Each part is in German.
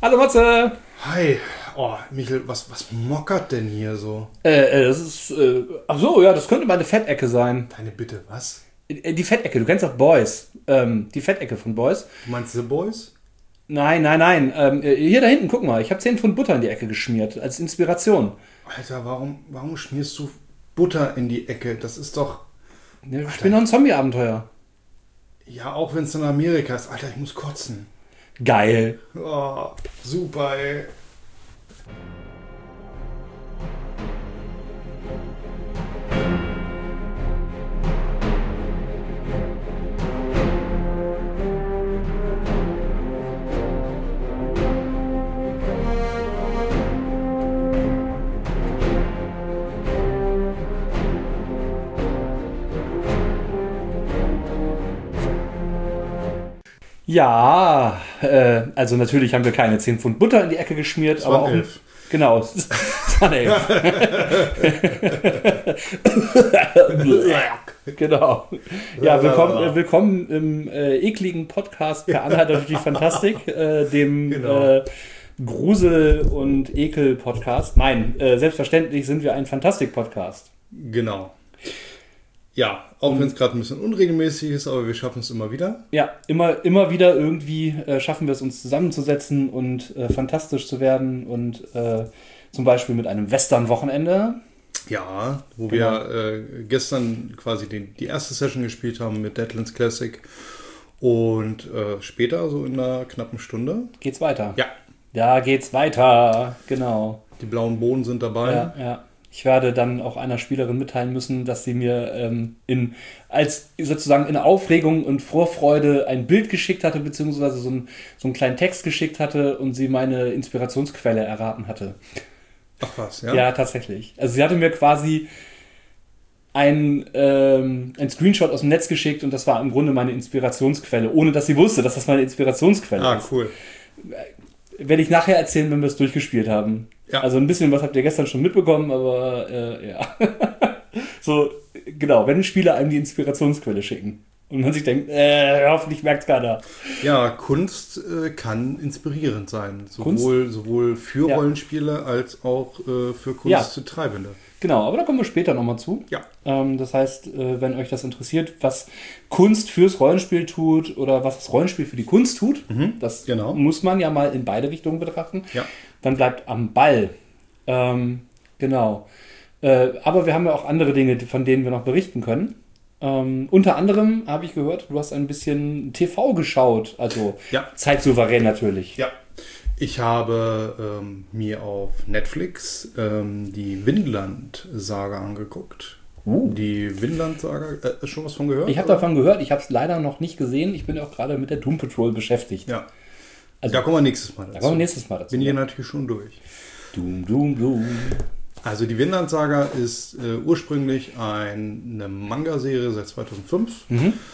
Hallo Matze! Hi. Oh, Michel, was mockert denn hier so? Das ist, ach so, ja, das könnte meine Fettecke sein. Deine Bitte, was? Die Fettecke, du kennst doch Boys. Die Fettecke von Boys. Du meinst The Boys? Nein. Hier da hinten, guck mal, ich habe 10 Pfund Butter in die Ecke geschmiert, als Inspiration. Alter, warum schmierst du Butter in die Ecke? Das ist doch... Ja, ich bin noch ein Zombie-Abenteuer. Ja, auch wenn es in Amerika ist. Alter, ich muss kotzen. Geil. Oh, super, ey. Ja, also natürlich haben wir keine 10 Pfund Butter in die Ecke geschmiert, Es aber waren auch... 11. Genau, es waren 11. Genau. Ja, willkommen im ekligen Podcast Per Anhalter durch die Fantastik, dem Genau. Grusel- und Ekel-Podcast. Nein, selbstverständlich sind wir ein Fantastik-Podcast. Genau. Ja, auch wenn es gerade ein bisschen unregelmäßig ist, aber wir schaffen es immer wieder. Ja, immer wieder irgendwie schaffen wir es, uns zusammenzusetzen und fantastisch zu werden und zum Beispiel mit einem Western-Wochenende. Ja, wo Genau. wir gestern quasi die erste Session gespielt haben mit Deadlands Classic und später, so in einer knappen Stunde. Geht's weiter? Ja, Da geht's weiter, genau. die blauen Bohnen sind dabei. Ja. Ich werde dann auch einer Spielerin mitteilen müssen, dass sie mir als sozusagen in Aufregung und Vorfreude ein Bild geschickt hatte, beziehungsweise so einen kleinen Text geschickt hatte und sie meine Inspirationsquelle erraten hatte. Ach was, ja? Ja, tatsächlich. Also sie hatte mir quasi ein Screenshot aus dem Netz geschickt und das war im Grunde meine Inspirationsquelle, ohne dass sie wusste, dass das meine Inspirationsquelle ist. Cool. Werde ich nachher erzählen, wenn wir es durchgespielt haben. Ja. Also ein bisschen was habt ihr gestern schon mitbekommen, aber ja. So, genau, wenn Spieler einem die Inspirationsquelle schicken und man sich denkt, hoffentlich merkt es keiner. Ja, Kunst kann inspirierend sein. Kunst? Sowohl für Ja. Rollenspiele als auch für Ja. Kunsttreibende. Genau, aber da kommen wir später nochmal zu. Ja. Das heißt, wenn euch das interessiert, was Kunst fürs Rollenspiel tut oder was das Rollenspiel für die Kunst tut, das genau. muss man ja mal in beide Richtungen betrachten, Ja. dann bleibt am Ball. Genau. Aber wir haben ja auch andere Dinge, von denen wir noch berichten können. Unter anderem habe ich gehört, du hast ein bisschen TV geschaut, also Ja. zeitsouverän natürlich. Ja. Ich habe mir auf Netflix die Vinland-Saga angeguckt. Die Vinland-Saga, schon was von gehört? Ich habe davon gehört, ich habe es leider noch nicht gesehen. Ich bin ja auch gerade mit der Doom Patrol beschäftigt. Ja. Also, Da kommen wir nächstes Mal dazu. Da kommen wir nächstes Mal dazu. Bin hier natürlich schon durch. Doom. Also die Vinland-Saga ist ursprünglich eine Manga-Serie seit 2005.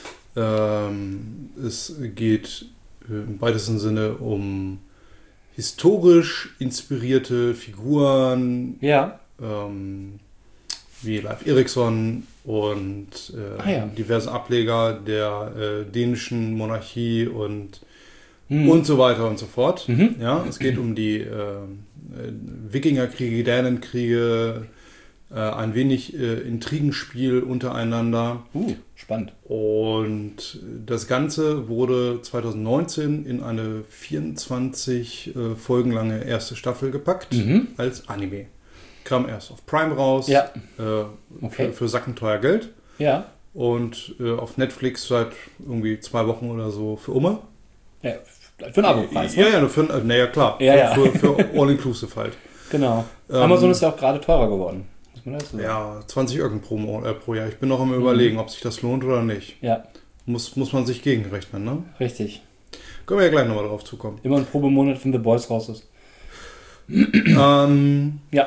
Es geht im weitesten Sinne um historisch inspirierte Figuren, Ja. wie Leif Erikson und Ja. diverse Ableger der dänischen Monarchie und so weiter und so fort. Ja, es geht um die Wikingerkriege, Dänenkriege, ein wenig Intrigenspiel untereinander. Spannend. Und das Ganze wurde 2019 in eine 24 Folgen lange erste Staffel gepackt als Anime. Kam erst auf Prime raus, Ja. Okay. für sackenteuer Geld. Ja. Und auf Netflix seit irgendwie 2 Wochen oder so für Umme. Ja. Für einen Abo-Preis. Ja, nur für, naja, klar. Ja. Für All-Inclusive halt. Genau. Amazon ist ja auch gerade teurer geworden. Muss man das so sagen? Ja, 20 Öcken pro Jahr. Ich bin noch am Überlegen, ob sich das lohnt oder nicht. Ja, Muss man sich gegenrechnen, ne? richtig. Können wir ja gleich nochmal drauf zukommen. Immer ein Probemonat, wenn The Boys raus ist. Ja.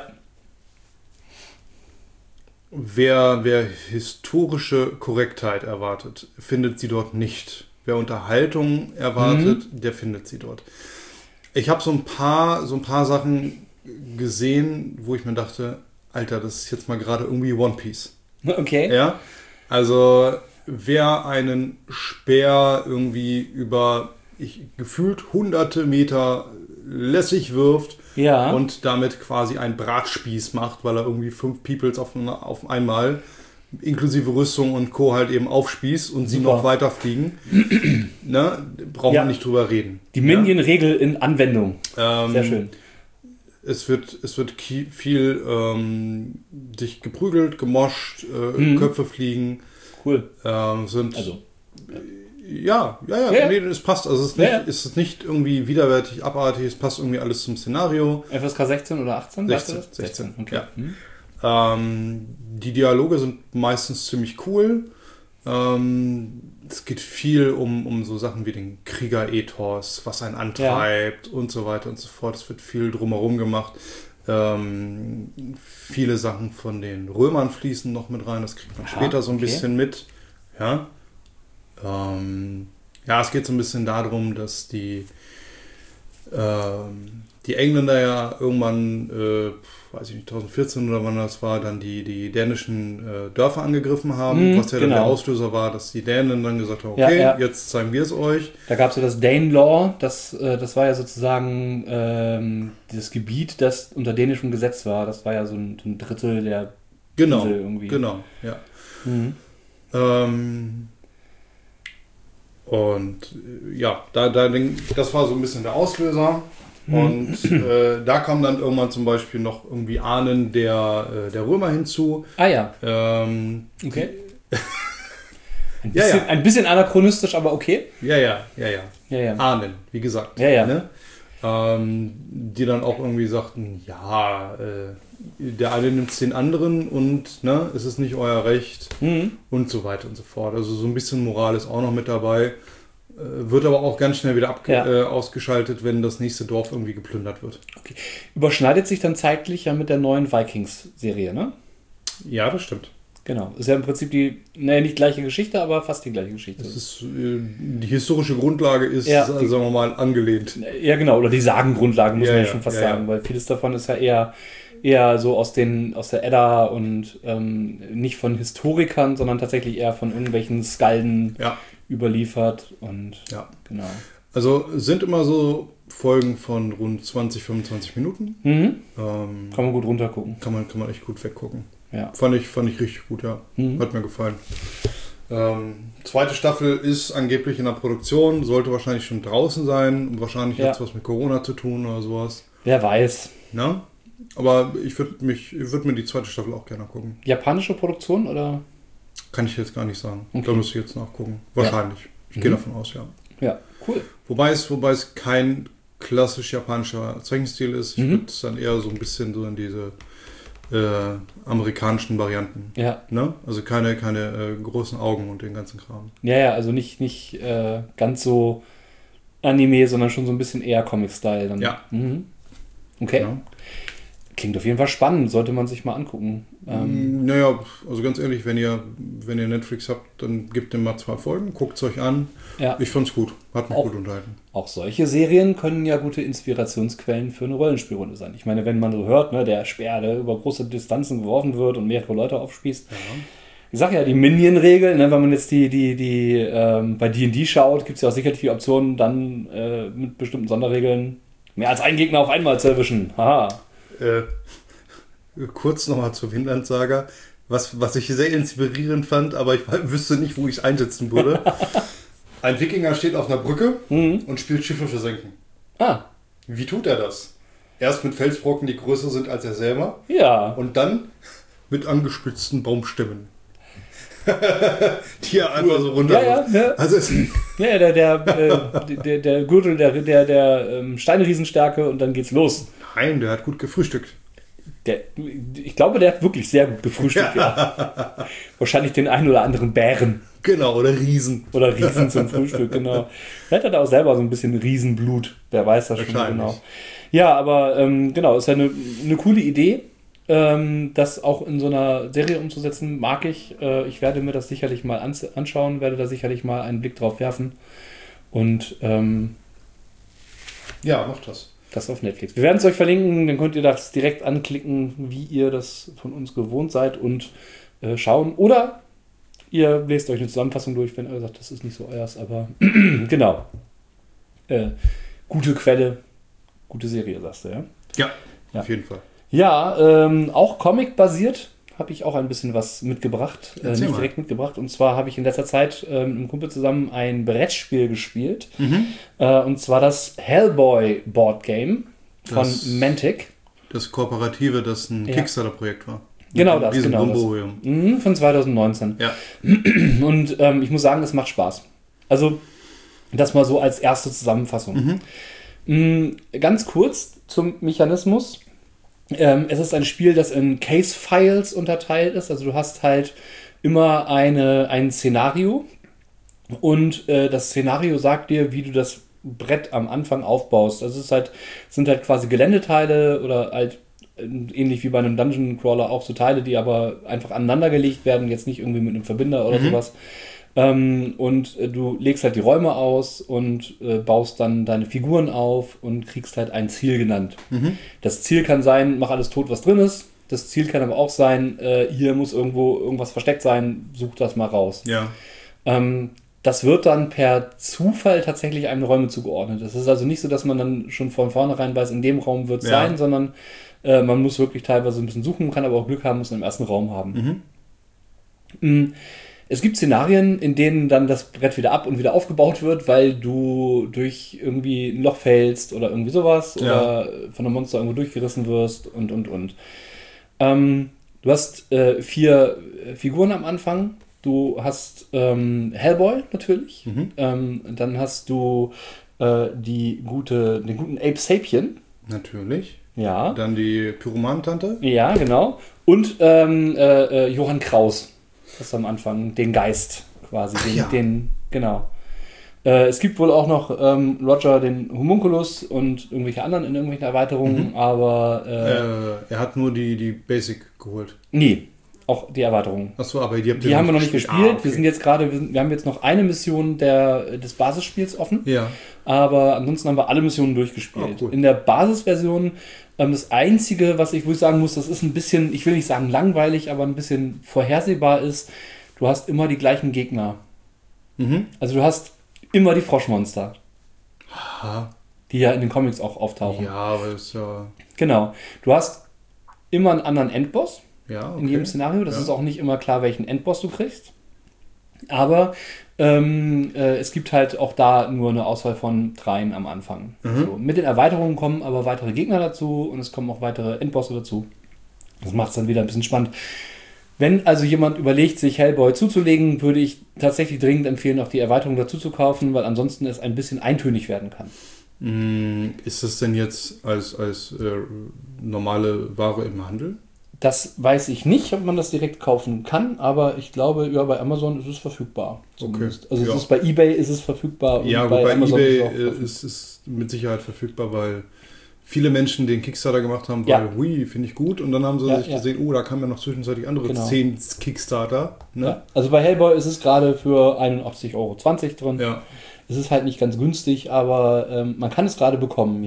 Wer historische Korrektheit erwartet, findet sie dort nicht. Wer Unterhaltung erwartet, der findet sie dort. Ich habe so ein paar Sachen gesehen, wo ich mir dachte, Alter, das ist jetzt mal gerade irgendwie One Piece. Okay. Ja, also wer einen Speer irgendwie über gefühlt hunderte Meter lässig wirft Ja. und damit quasi einen Bratspieß macht, weil er irgendwie 5 Peoples auf einmal inklusive Rüstung und Co. halt eben aufspießt und sie Super. noch weiter fliegen. Ne? Braucht Ja. man nicht drüber reden. Die Minion-Regel in Anwendung. Ja? Sehr schön. Es wird viel sich geprügelt, gemoscht, Köpfe fliegen. Cool. Sind Also, ja. Ja. Nee, es passt. Also es ist nicht, Ja. es ist nicht irgendwie widerwärtig, abartig, es passt irgendwie alles zum Szenario. FSK 16 oder 18? weißt du das? 16. Okay. Ja. Hm. Die Dialoge sind meistens ziemlich cool. Es geht viel um so Sachen wie den Kriegerethos, was einen antreibt und so weiter und so fort. Es wird viel drumherum gemacht. Viele Sachen von den Römern fließen noch mit rein. Das kriegt man später so ein bisschen mit. Ja. Es geht so ein bisschen darum, dass die Engländer ja irgendwann, weiß ich nicht, 2014 oder wann das war, dann die dänischen Dörfer angegriffen haben, was ja dann der Auslöser war, dass die Dänen dann gesagt haben, okay, jetzt zeigen wir es euch. Da gab es ja das Dane Law, das war ja sozusagen das Gebiet, das unter dänischem Gesetz war. Das war ja so ein Drittel der Insel irgendwie. Genau, ja. Mhm. Das war so ein bisschen der Auslöser. Und da kam dann irgendwann zum Beispiel noch irgendwie Ahnen der Römer hinzu. Ah ja. Okay. Ein bisschen anachronistisch, aber okay. Ja. Ja. Ahnen, wie gesagt. Ja. Ne? Die dann auch irgendwie sagten, der eine nimmt es den anderen und ne, es ist nicht euer Recht und so weiter und so fort. Also so ein bisschen Moral ist auch noch mit dabei. Wird aber auch ganz schnell wieder ausgeschaltet, wenn das nächste Dorf irgendwie geplündert wird. Okay. Überschneidet sich dann zeitlich ja mit der neuen Vikings-Serie, ne? Ja, das stimmt. Genau. Ist ja im Prinzip nicht gleiche Geschichte, aber fast die gleiche Geschichte. Die historische Grundlage ist, sagen wir mal, angelehnt. Ja, genau. Oder die Sagengrundlage, muss man ja schon fast sagen, weil vieles davon ist ja eher so aus der Edda und nicht von Historikern, sondern tatsächlich eher von irgendwelchen Skalden überliefert und genau. Also sind immer so Folgen von rund 20, 25 Minuten. Kann man gut runtergucken. Kann man echt gut weggucken. Ja. Fand ich richtig gut, ja. Hat mir gefallen. Zweite Staffel ist angeblich in der Produktion, sollte wahrscheinlich schon draußen sein und wahrscheinlich hat es was mit Corona zu tun oder sowas. Wer weiß. Na? Aber ich würde mir die zweite Staffel auch gerne gucken. Japanische Produktion oder? Kann ich jetzt gar nicht sagen. Okay. Da müsste ich jetzt nachgucken. Wahrscheinlich. Ich gehe davon aus, ja. Ja, cool. Wobei es kein klassisch japanischer Zeichenstil ist. Ich würde es dann eher so ein bisschen so in diese amerikanischen Varianten. Ja. Ne? Also keine großen Augen und den ganzen Kram. Ja, also nicht ganz so Anime, sondern schon so ein bisschen eher Comic-Style. Dann. Ja. Okay. Ja. Klingt auf jeden Fall spannend, sollte man sich mal angucken. Naja, also ganz ehrlich, wenn ihr Netflix habt, dann gebt dem mal 2 Folgen, guckt es euch an. Ja. Ich fand's gut, hat mich gut unterhalten. Auch solche Serien können ja gute Inspirationsquellen für eine Rollenspielrunde sein. Ich meine, wenn man so hört, ne, der Speer, der über große Distanzen geworfen wird und mehrere Leute aufspießt. Ja. Ich sage ja, die Minion-Regel, ne, wenn man jetzt die bei D&D schaut, gibt es ja auch sicherlich die Option, dann mit bestimmten Sonderregeln mehr als einen Gegner auf einmal zu erwischen. Haha. Kurz nochmal zur Vinland-Saga, was ich sehr inspirierend fand, aber ich wüsste nicht, wo ich es einsetzen würde. Ein Wikinger steht auf einer Brücke und spielt Schiffe versenken. Ah. Wie tut er das? Erst mit Felsbrocken, die größer sind als er selber. Ja. Und dann mit angespitzten Baumstämmen. Die er einfach so runter. Ja. Also der Gürtel der Steinriesenstärke und dann geht's los. Nein, der hat gut gefrühstückt. Ich glaube, der hat wirklich sehr gut gefrühstückt. Ja. Wahrscheinlich den einen oder anderen Bären. Genau, oder Riesen. Oder Riesen zum Frühstück, genau. Vielleicht hat er auch selber so ein bisschen Riesenblut. Wer weiß das schon genau. Ja, aber genau, ist ja eine coole Idee. Das auch in so einer Serie umzusetzen, mag ich. Ich werde mir das sicherlich mal anschauen, werde da sicherlich mal einen Blick drauf werfen. Und ja, macht das. Das auf Netflix. Wir werden es euch verlinken, dann könnt ihr das direkt anklicken, wie ihr das von uns gewohnt seid und schauen. Oder ihr lest euch eine Zusammenfassung durch, wenn ihr sagt, das ist nicht so euers, aber genau. Gute Quelle, Gute Serie, sagst du, ja? Ja, auf jeden Fall. Ja, auch Comic-basiert habe ich auch ein bisschen was mitgebracht. Erzähl mal. Direkt mitgebracht. Und zwar habe ich in letzter Zeit mit einem Kumpel zusammen ein Brettspiel gespielt. Und zwar das Hellboy Board Game von Mantic. Das Kooperative, das ein Kickstarter-Projekt war. Genau das, Diesem genau Brimborium. Von 2019. Ja. Und ich muss sagen, es macht Spaß. Also, das mal so als erste Zusammenfassung. Ganz kurz zum Mechanismus. Es ist ein Spiel, das in Case-Files unterteilt ist. Also du hast halt immer ein Szenario und das Szenario sagt dir, wie du das Brett am Anfang aufbaust. Also sind halt quasi Geländeteile oder halt ähnlich wie bei einem Dungeon Crawler auch so Teile, die aber einfach aneinandergelegt werden, jetzt nicht irgendwie mit einem Verbinder oder sowas. Und du legst halt die Räume aus und baust dann deine Figuren auf und kriegst halt ein Ziel genannt. Das Ziel kann sein, mach alles tot, was drin ist. Das Ziel kann aber auch sein, hier muss irgendwo irgendwas versteckt sein, such das mal raus. Ja. Das wird dann per Zufall tatsächlich einem Räume zugeordnet. Es ist also nicht so, dass man dann schon von vornherein weiß, in dem Raum wird es sein, sondern man muss wirklich teilweise ein bisschen suchen, kann aber auch Glück haben, muss einen ersten Raum haben. Es gibt Szenarien, in denen dann das Brett wieder ab und wieder aufgebaut wird, weil du durch irgendwie ein Loch fällst oder irgendwie sowas oder von einem Monster irgendwo durchgerissen wirst und. Du hast 4 Figuren am Anfang. Du hast Hellboy natürlich. Dann hast du den guten Ape Sapien. Natürlich. Ja. Dann die Pyromanentante. Ja, genau. Und Johann Kraus. Das ist am Anfang den Geist quasi. Genau. Es gibt wohl auch noch Roger den Homunculus und irgendwelche anderen in irgendwelchen Erweiterungen, aber er hat nur die Basic geholt. Nee, auch die Erweiterungen. Achso, aber die haben wir noch nicht gespielt. Okay. Wir haben jetzt noch eine Mission des Basisspiels offen. Ja. Aber ansonsten haben wir alle Missionen durchgespielt. Cool. In der Basisversion das Einzige, wo ich sagen muss, das ist ein bisschen, ich will nicht sagen langweilig, aber ein bisschen vorhersehbar ist, du hast immer die gleichen Gegner. Also du hast immer die Froschmonster. Aha. Die ja in den Comics auch auftauchen. Ja, aber das ist ja... Genau. Du hast immer einen anderen Endboss in jedem Szenario. Das ist auch nicht immer klar, welchen Endboss du kriegst. Aber es gibt halt auch da nur eine Auswahl von 3 am Anfang. So, mit den Erweiterungen kommen aber weitere Gegner dazu und es kommen auch weitere Endbosse dazu. Das macht es dann wieder ein bisschen spannend. Wenn also jemand überlegt, sich Hellboy zuzulegen, würde ich tatsächlich dringend empfehlen, auch die Erweiterung dazu zu kaufen, weil ansonsten es ein bisschen eintönig werden kann. Ist das denn jetzt als normale Ware im Handel? Das weiß ich nicht, ob man das direkt kaufen kann, aber ich glaube, bei Amazon ist es verfügbar. Zumindest. Okay. Also es ist bei eBay ist es verfügbar. Und ja, bei Amazon eBay ist es mit Sicherheit verfügbar, weil viele Menschen den Kickstarter gemacht haben, weil, finde ich gut. Und dann haben sie sich gesehen, da kamen ja noch zwischenzeitlich andere 10 Kickstarter. Ne? Ja. Also bei Hellboy ist es gerade für 81,20 Euro drin. Ja. Es ist halt nicht ganz günstig, aber man kann es gerade bekommen,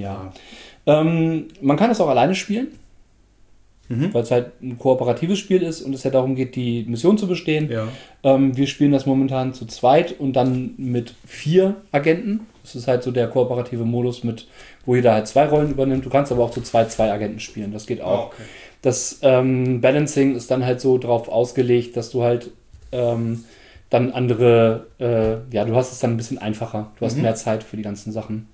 man kann es auch alleine spielen. Weil es halt ein kooperatives Spiel ist und es ja darum geht, die Mission zu bestehen. Ja. Wir spielen das momentan zu zweit und dann mit 4 Agenten. Das ist halt so der kooperative Modus, wo jeder halt 2 Rollen übernimmt. Du kannst aber auch zu 2 Agenten spielen, das geht auch. Okay. Das Balancing ist dann halt so drauf ausgelegt, dass du halt dann andere, du hast es dann ein bisschen einfacher. Du hast mehr Zeit für die ganzen Sachen.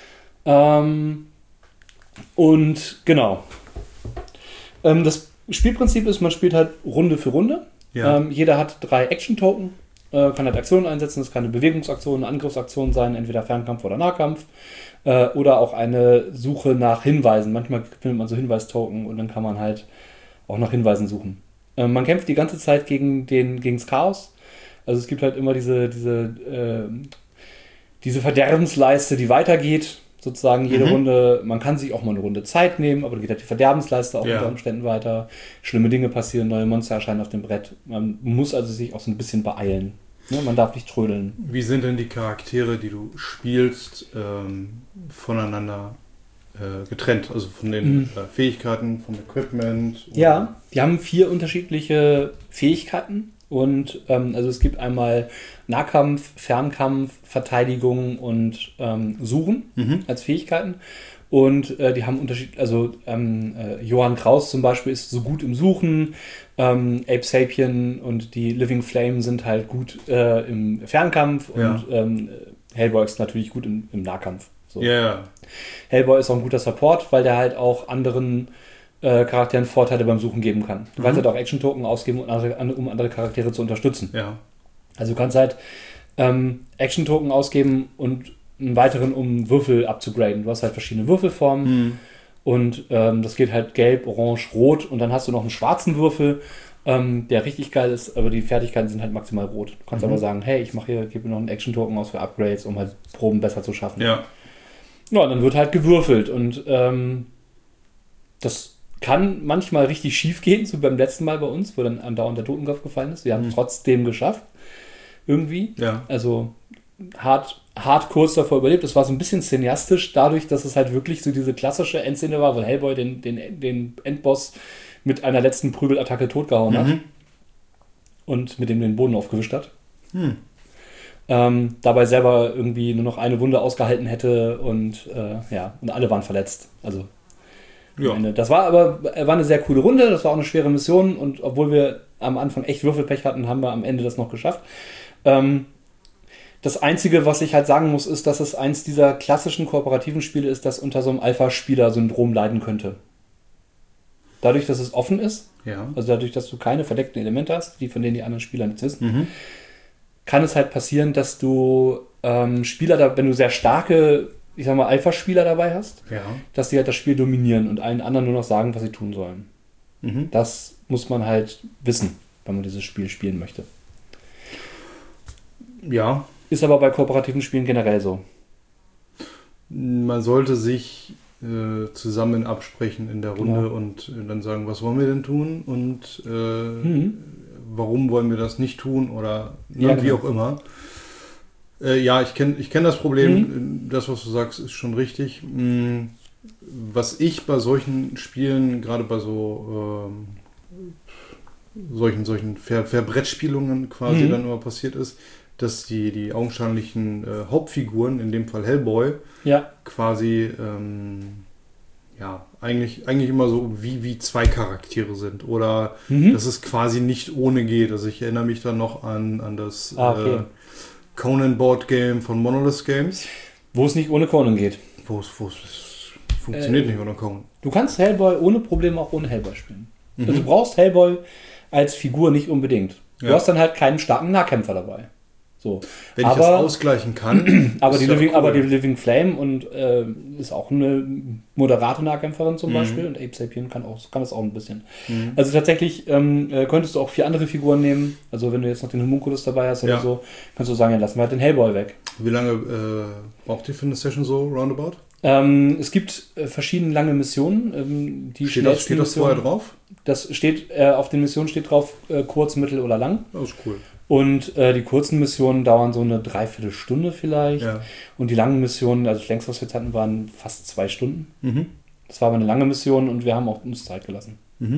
Und genau. Das Spielprinzip ist, man spielt halt Runde für Runde. Ja. Jeder hat 3 Action-Token, kann halt Aktionen einsetzen. Das kann eine Bewegungsaktion, eine Angriffsaktion sein, entweder Fernkampf oder Nahkampf. Oder auch eine Suche nach Hinweisen. Manchmal findet man so Hinweistoken und dann kann man halt auch nach Hinweisen suchen. Man kämpft die ganze Zeit gegens Chaos. Also es gibt halt immer diese Verderbensleiste, die weitergeht. Sozusagen jede Runde, man kann sich auch mal eine Runde Zeit nehmen, aber dann geht halt die Verderbensleiste auch unter Umständen weiter. Schlimme Dinge passieren, neue Monster erscheinen auf dem Brett. Man muss also sich auch so ein bisschen beeilen. Ne? Man darf nicht trödeln. Wie sind denn die Charaktere, die du spielst, voneinander getrennt? Also von den Fähigkeiten, vom Equipment? Ja, die haben 4 unterschiedliche Fähigkeiten. Und also es gibt einmal Nahkampf, Fernkampf, Verteidigung und Suchen als Fähigkeiten. Und die haben Johann Kraus zum Beispiel ist so gut im Suchen, Ape Sapien und die Living Flame sind halt gut im Fernkampf und Hellboy ist natürlich gut im Nahkampf. So. Yeah. Hellboy ist auch ein guter Support, weil der halt auch anderen Charakteren Vorteile beim Suchen geben kann. Du kannst halt auch Action-Token ausgeben, um andere Charaktere zu unterstützen. Ja. Also du kannst halt Action-Token ausgeben und einen weiteren, um Würfel abzugraden. Du hast halt verschiedene Würfelformen und das geht halt gelb, orange, rot und dann hast du noch einen schwarzen Würfel, der richtig geil ist, aber die Fertigkeiten sind halt maximal rot. Du kannst aber sagen, hey, gebe mir noch einen Action-Token aus für Upgrades, um halt Proben besser zu schaffen. Ja. Ja, dann wird halt gewürfelt und das kann manchmal richtig schief gehen, so beim letzten Mal bei uns, wo dann andauernd der Totenkopf gefallen ist. Wir haben es trotzdem geschafft. Irgendwie. Ja. Also hart kurz davor überlebt. Es war so ein bisschen cineastisch, dadurch, dass es halt wirklich so diese klassische Endszene war, weil Hellboy den Endboss mit einer letzten Prügelattacke totgehauen hat und mit dem den Boden aufgewischt hat. Dabei selber irgendwie nur noch eine Wunde ausgehalten hätte und alle waren verletzt. Also am Ende. Das war eine sehr coole Runde, das war auch eine schwere Mission und obwohl wir am Anfang echt Würfelpech hatten, haben wir am Ende das noch geschafft. Das Einzige, was ich halt sagen muss, ist, dass es eins dieser klassischen kooperativen Spiele ist, das unter so einem Alpha-Spieler-Syndrom leiden könnte. Dadurch, dass es offen ist, also dadurch, dass du keine verdeckten Elemente hast, von denen die anderen Spieler nichts wissen, kann es halt passieren, dass du Spieler, wenn du sehr starke, ich sag mal, Alpha-Spieler dabei hast, dass die halt das Spiel dominieren und allen anderen nur noch sagen, was sie tun sollen. Das muss man halt wissen, wenn man dieses Spiel spielen möchte. Ja. Ist aber bei kooperativen Spielen generell so. Man sollte sich zusammen absprechen in der Runde und dann sagen, was wollen wir denn tun und warum wollen wir das nicht tun oder wie auch immer. Ich kenn das Problem, das, was du sagst, ist schon richtig. Was ich bei solchen Spielen, gerade bei solchen Verbrettspielungen quasi dann immer passiert ist, dass die augenscheinlichen Hauptfiguren, in dem Fall Hellboy, quasi eigentlich immer so wie zwei Charaktere sind. Oder dass es quasi nicht ohne geht. Also ich erinnere mich dann noch an das Conan Board Game von Monolith Games. Wo es nicht ohne Conan geht. Wo es funktioniert nicht ohne Conan. Du kannst Hellboy ohne Probleme auch ohne Hellboy spielen. Also du brauchst Hellboy als Figur nicht unbedingt. Du hast dann halt keinen starken Nahkämpfer dabei. So. Wenn ich das ausgleichen kann. aber die Living Flame und ist auch eine moderate Nahkämpferin zum Beispiel und Ape Sapien kann das auch ein bisschen. Also tatsächlich könntest du auch 4 andere Figuren nehmen. Also wenn du jetzt noch den Homunculus dabei hast oder so, kannst du sagen, ja, lassen wir halt den Hellboy weg. Wie lange braucht ihr für eine Session so roundabout? Es gibt verschiedene lange Missionen. Steht das vorher drauf? Das steht, auf den Missionen steht drauf, kurz, mittel oder lang. Das ist cool. Und die kurzen Missionen dauern so eine Dreiviertelstunde vielleicht. Ja. Und die langen Missionen, also das längste, was wir jetzt hatten, waren fast 2 Stunden. Das war aber eine lange Mission und wir haben auch uns Zeit gelassen.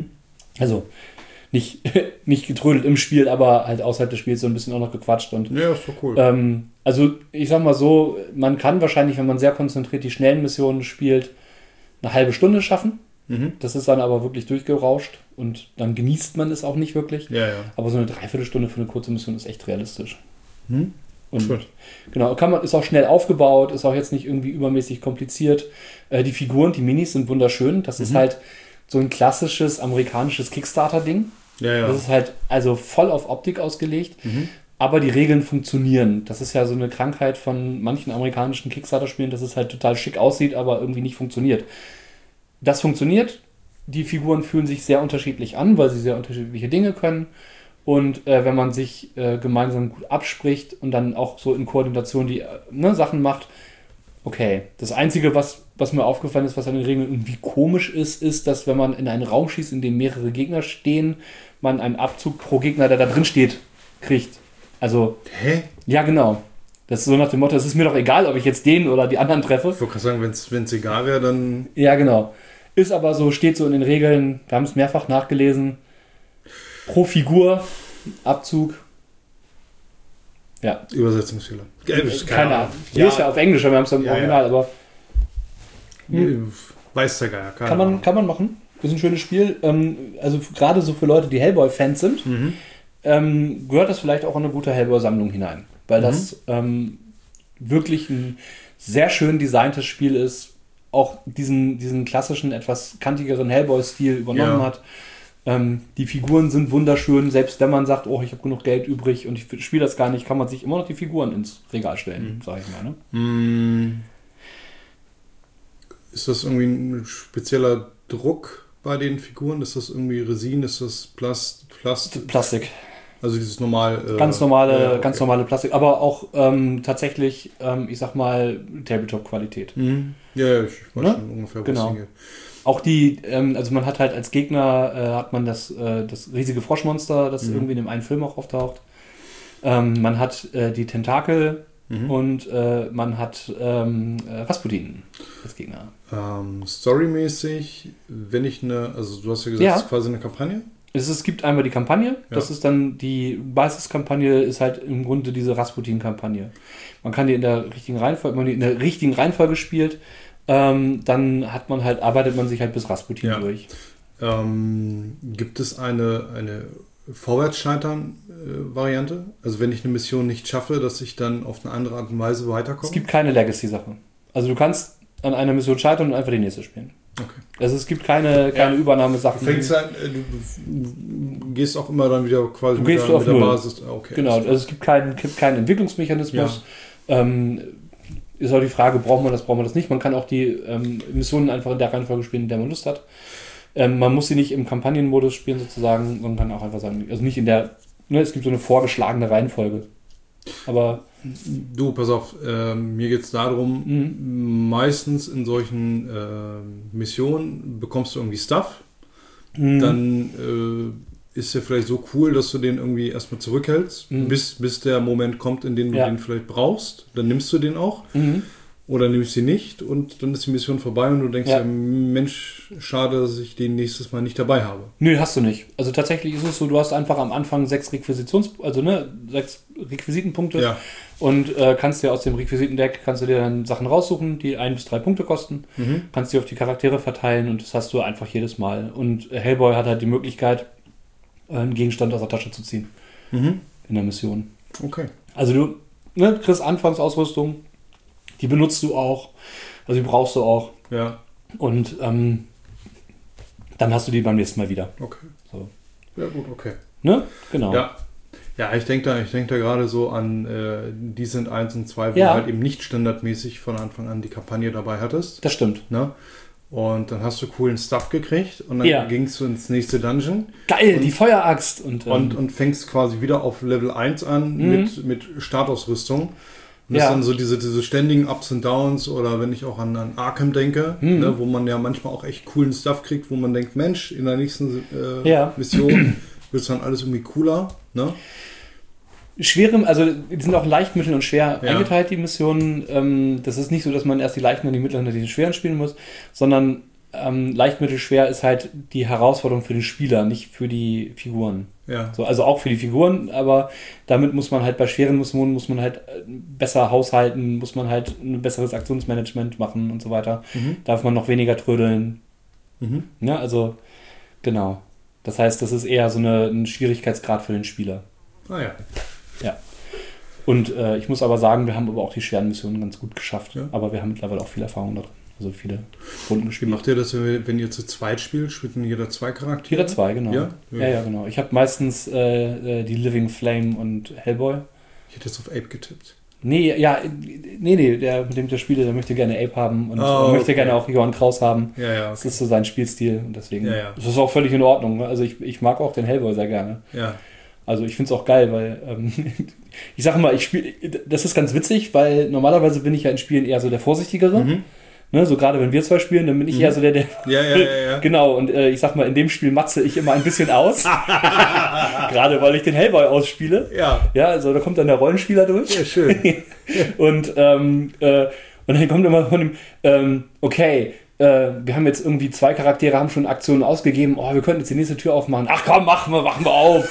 Also nicht getrödelt im Spiel, aber halt außerhalb des Spiels so ein bisschen auch noch gequatscht. Und, ja, ist doch cool. Also ich sag mal so, man kann wahrscheinlich, wenn man sehr konzentriert die schnellen Missionen spielt, eine halbe Stunde schaffen. Das ist dann aber wirklich durchgerauscht und dann genießt man es auch nicht wirklich. Ja. Aber so eine Dreiviertelstunde für eine kurze Mission ist echt realistisch. Und Gut. Genau, ist auch schnell aufgebaut, ist auch jetzt nicht irgendwie übermäßig kompliziert. Die Figuren, die Minis sind wunderschön. Das ist halt so ein klassisches amerikanisches Kickstarter-Ding. Ja. Das ist halt also voll auf Optik ausgelegt. Aber die Regeln funktionieren. Das ist ja so eine Krankheit von manchen amerikanischen Kickstarter-Spielen, dass es halt total schick aussieht, aber irgendwie nicht funktioniert. Das funktioniert. Die Figuren fühlen sich sehr unterschiedlich an, weil sie sehr unterschiedliche Dinge können. Und wenn man sich gemeinsam gut abspricht und dann auch so in Koordination die Sachen macht, okay. Das Einzige, was mir aufgefallen ist, was an den Regeln irgendwie komisch ist, dass wenn man in einen Raum schießt, in dem mehrere Gegner stehen, man einen Abzug pro Gegner, der da drin steht, kriegt. Also, ja, genau. Das ist so nach dem Motto, es ist mir doch egal, ob ich jetzt den oder die anderen treffe. Ich wollte gerade sagen, wenn es egal wäre, dann... Ja, genau. Ist aber so, steht so in den Regeln, wir haben es mehrfach nachgelesen, pro Figur, Abzug. Ja. Übersetzungsfehler. Keine Ahnung. Hier ist ja auf Englisch, wir haben es im Original, aber... Weiß der Geier. Kann man machen. Ist ein schönes Spiel. Also gerade so für Leute, die Hellboy-Fans sind, gehört das vielleicht auch in eine gute Hellboy-Sammlung hinein. Weil das wirklich ein sehr schön designtes Spiel ist, auch diesen klassischen, etwas kantigeren Hellboy-Stil übernommen hat. Die Figuren sind wunderschön, selbst wenn man sagt, oh, ich habe genug Geld übrig und ich spiele das gar nicht, kann man sich immer noch die Figuren ins Regal stellen, sage ich mal. Ne? Ist das irgendwie ein spezieller Druck bei den Figuren? Ist das irgendwie Resin? Ist das Plastik. Also dieses normal... ganz normale Plastik, aber auch tatsächlich, ich sag mal, Tabletop-Qualität. Ja, ich weiß schon ungefähr, was genau. hingeht. Auch die, also man hat halt als Gegner, hat man das riesige Froschmonster, das irgendwie in dem einen Film auch auftaucht. Man hat die Tentakel und man hat Rasputin als Gegner. Storymäßig, wenn ich also du hast ja gesagt, es ist quasi eine Kampagne? Es gibt einmal die Kampagne, das ist dann die Basiskampagne, ist halt im Grunde diese Rasputin-Kampagne. Man kann die in der richtigen Reihenfolge, wenn man die in der richtigen Reihenfolge spielt, dann arbeitet man sich halt bis Rasputin durch. Gibt es eine Vorwärtsscheitern-Variante? Also wenn ich eine Mission nicht schaffe, dass ich dann auf eine andere Art und Weise weiterkomme? Es gibt keine Legacy-Sache. Also du kannst an einer Mission scheitern und einfach die nächste spielen. Okay. Also es gibt keine Übernahmesachen. Du gehst auch immer dann wieder quasi mit der Basis. Okay, genau, also es gibt keinen Entwicklungsmechanismus. Ja. Ist auch die Frage, braucht man das nicht. Man kann auch die Missionen einfach in der Reihenfolge spielen, in der man Lust hat. Man muss sie nicht im Kampagnenmodus spielen sozusagen, man kann auch einfach sagen, also nicht in der, es gibt so eine vorgeschlagene Reihenfolge. Aber du, pass auf, mir geht es darum, meistens in solchen Missionen bekommst du irgendwie Stuff, dann ist ja vielleicht so cool, dass du den irgendwie erstmal zurückhältst, bis der Moment kommt, in dem du den vielleicht brauchst. Dann nimmst du den auch oder nimmst ihn nicht und dann ist die Mission vorbei und du denkst ja, Mensch, schade, dass ich den nächstes Mal nicht dabei habe. Nö, hast du nicht. Also tatsächlich ist es so, du hast einfach am Anfang 6 Requisitenpunkte und kannst dir aus dem Requisitendeck dann Sachen raussuchen, die 1 bis 3 Punkte kosten, kannst die auf die Charaktere verteilen und das hast du einfach jedes Mal. Und Hellboy hat halt die Möglichkeit, einen Gegenstand aus der Tasche zu ziehen in der Mission. Okay. Also du kriegst Anfangsausrüstung, die benutzt du auch, also die brauchst du auch. Ja. Und dann hast du die beim nächsten Mal wieder. Okay. So. Ja gut, okay. Ne? Genau. Ja, ich denke da gerade so an Descent 1 und 2, wo du halt eben nicht standardmäßig von Anfang an die Kampagne dabei hattest. Das stimmt. Ne? Und dann hast du coolen Stuff gekriegt und dann gingst du ins nächste Dungeon. Geil, die Feueraxt. Und fängst quasi wieder auf Level 1 an mit Startausrüstung. Und das sind so diese ständigen Ups und Downs oder wenn ich auch an Arkham denke, ne, wo man ja manchmal auch echt coolen Stuff kriegt, wo man denkt, Mensch, in der nächsten Mission wird es dann alles irgendwie cooler. Ne? Also die sind auch leicht, mittel und schwer eingeteilt, die Missionen. Das ist nicht so, dass man erst die leichten und die mittleren und die schweren spielen muss, sondern leicht, mittel, schwer ist halt die Herausforderung für den Spieler, nicht für die Figuren. Ja. So, also auch für die Figuren, aber damit muss man halt bei schweren Missionen muss man halt besser haushalten, muss man halt ein besseres Aktionsmanagement machen und so weiter. Darf man noch weniger trödeln. Ja, also genau. Das heißt, das ist eher so ein Schwierigkeitsgrad für den Spieler. Ah ja. Ja. Und ich muss aber sagen, wir haben aber auch die schweren Missionen ganz gut geschafft. Ja. Aber wir haben mittlerweile auch viel Erfahrung darin. Also viele Runden gespielt. Wie macht ihr das, wenn ihr zu zweit spielt? Spielt denn jeder 2 Charaktere? Jeder 2, genau. Ja, genau. Ich habe meistens die Living Flame und Hellboy. Ich hätte jetzt auf Ape getippt. Nee, der, mit dem ich das spiele, der möchte gerne Ape haben und möchte gerne auch Johann Kraus haben. Ja, okay. Das ist so sein Spielstil und deswegen das ist auch völlig in Ordnung. Also ich mag auch den Hellboy sehr gerne. Ja. Also ich finde es auch geil, weil ich sage mal, das ist ganz witzig, weil normalerweise bin ich ja in Spielen eher so der Vorsichtigere. Ne, so gerade wenn wir 2 spielen, dann bin ich eher so der... Ja. Genau, und ich sag mal, in dem Spiel matze ich immer ein bisschen aus. Gerade weil ich den Hellboy ausspiele. Ja, also da kommt dann der Rollenspieler durch. Ja, schön. Und dann kommt immer von dem, wir haben jetzt irgendwie 2 Charaktere, haben schon Aktionen ausgegeben. Oh, wir könnten jetzt die nächste Tür aufmachen. Ach komm, machen wir auf.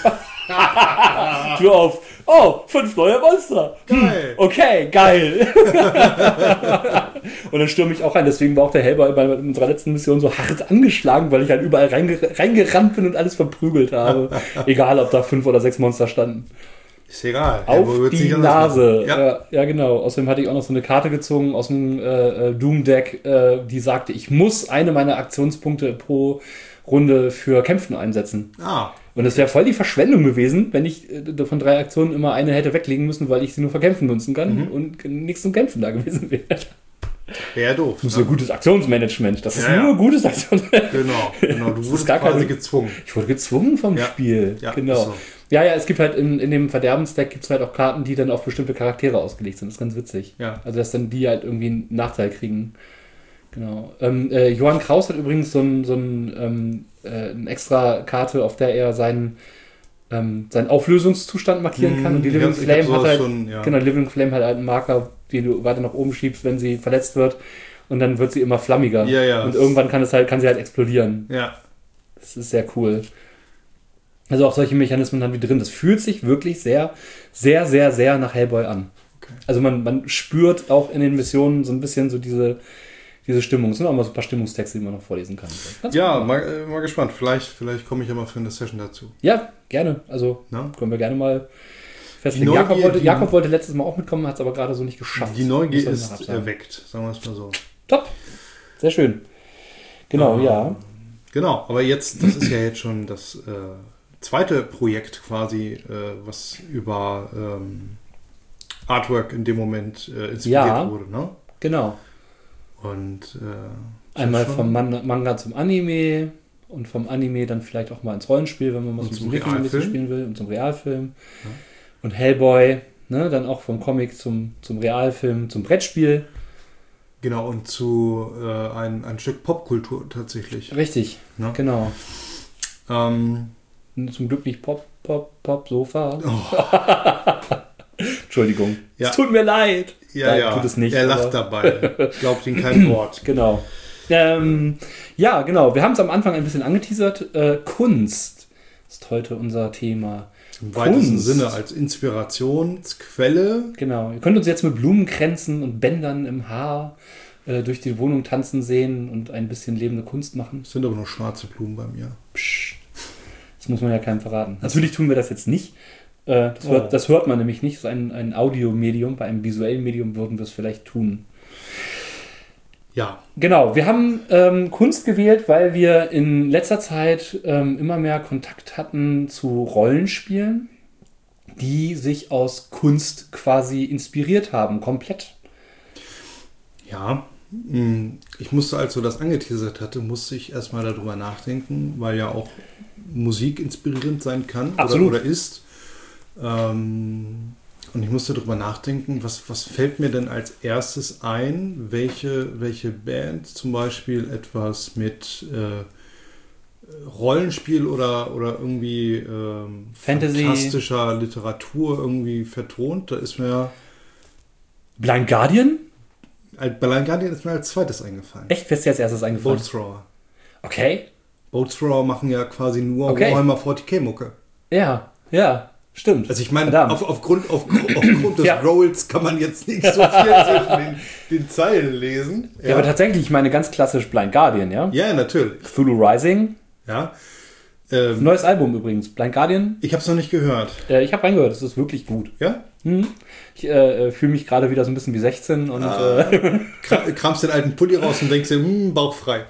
Tür auf. Oh, 5 neue Monster. Geil. Okay, geil. Und dann stürme ich auch rein. Deswegen war auch der Hellboy bei unserer letzten Mission so hart angeschlagen, weil ich halt überall reingerannt bin und alles verprügelt habe. Egal, ob da 5 oder 6 Monster standen. Ist egal. Auf die Nase. Ja, genau. Außerdem hatte ich auch noch so eine Karte gezogen aus dem Doom-Deck, die sagte, ich muss eine meiner Aktionspunkte pro Runde für Kämpfen einsetzen. Und es wäre voll die Verschwendung gewesen, wenn ich von 3 Aktionen immer eine hätte weglegen müssen, weil ich sie nur für Kämpfen nutzen kann und nichts zum Kämpfen da gewesen wäre. Wäre doof. Das ist ein gutes Aktionsmanagement. Das ist nur gutes Aktionsmanagement. Genau. Du wurdest quasi gezwungen. Ich wurde gezwungen vom Spiel. Ja, genau. So. Ja, es gibt halt in dem Verderbensdeck gibt es halt auch Karten, die dann auf bestimmte Charaktere ausgelegt sind. Das ist ganz witzig. Ja. Also, dass dann die halt irgendwie einen Nachteil kriegen. Genau. Johann Kraus hat übrigens so eine extra Karte, auf der er seinen Auflösungszustand markieren kann. Und die Living Flame hat halt, genau, Living Flame hat halt einen Marker, den du weiter nach oben schiebst, wenn sie verletzt wird. Und dann wird sie immer flammiger. Ja. Und irgendwann kann sie halt explodieren. Ja. Das ist sehr cool. Also auch solche Mechanismen haben wir drin. Das fühlt sich wirklich sehr, sehr, sehr, sehr nach Hellboy an. Okay. Also man spürt auch in den Missionen so ein bisschen so diese Stimmung. Es sind auch mal so ein paar Stimmungstexte, die man noch vorlesen kann. Mal gespannt. Vielleicht komme ich ja mal für eine Session dazu. Ja, gerne. Also können wir gerne mal festlegen. Jakob wollte letztes Mal auch mitkommen, hat es aber gerade so nicht geschafft. Die Neugier ist erweckt, sagen wir es mal so. Top. Sehr schön. Genau, ja. Genau, aber das ist ja jetzt schon das zweite Projekt quasi, was über Artwork in dem Moment inspiriert wurde, ne? Genau. Und einmal vom Manga zum Anime und vom Anime dann vielleicht auch mal ins Rollenspiel, wenn man mal so ein bisschen spielen will, und zum Realfilm. Ja. Und Hellboy, ne, dann auch vom Comic zum Realfilm, zum Brettspiel. Genau, und zu ein Stück Popkultur tatsächlich. Richtig, ne? Genau. Zum Glück nicht Sofa. Oh. Entschuldigung. Ja. Es tut mir leid. Ja. Tut es nicht. Er lacht dabei. Glaubt ihm kein Wort. Genau. Ja, genau. Wir haben es am Anfang ein bisschen angeteasert. Kunst ist heute unser Thema. Im weitesten Sinne als Inspirationsquelle. Genau. Ihr könnt uns jetzt mit Blumenkränzen und Bändern im Haar durch die Wohnung tanzen sehen und ein bisschen lebende Kunst machen. Es sind aber nur schwarze Blumen bei mir. Psst. Das muss man ja keinem verraten. Natürlich tun wir das jetzt nicht. Das hört man nämlich nicht. Das ist ein Audiomedium. Bei einem visuellen Medium würden wir es vielleicht tun. Ja. Genau. Wir haben Kunst gewählt, weil wir in letzter Zeit immer mehr Kontakt hatten zu Rollenspielen, die sich aus Kunst quasi inspiriert haben. Komplett. Ja. Ich musste, als du das angeteasert hatte, musste ich erstmal darüber nachdenken, weil ja auch Musik inspirierend sein kann. Absolut. Oder ist. Und ich musste darüber nachdenken, was fällt mir denn als erstes ein, welche Band zum Beispiel etwas mit Rollenspiel oder irgendwie Fantasy, fantastischer Literatur irgendwie vertont. Da ist mir Blind Guardian? Blind Guardian ist mir als zweites eingefallen. Echt? Wer ist dir als erstes eingefallen? Bolt Thrower. Okay. Bolt Thrower machen ja quasi nur Warhammer 40k-Mucke. Ja, stimmt. Also ich meine, aufgrund des Rolls kann man jetzt nicht so viel zwischen den Zeilen lesen. Ja, aber tatsächlich, ich meine ganz klassisch Blind Guardian, ja? Ja, natürlich. Cthulhu Rising. Ja. Neues Album übrigens, Blind Guardian. Ich habe es noch nicht gehört. Ich habe reingehört, es ist wirklich gut. Ja? Ich fühle mich gerade wieder so ein bisschen wie 16 und kramst den alten Pulli raus und denkst dir, bauchfrei.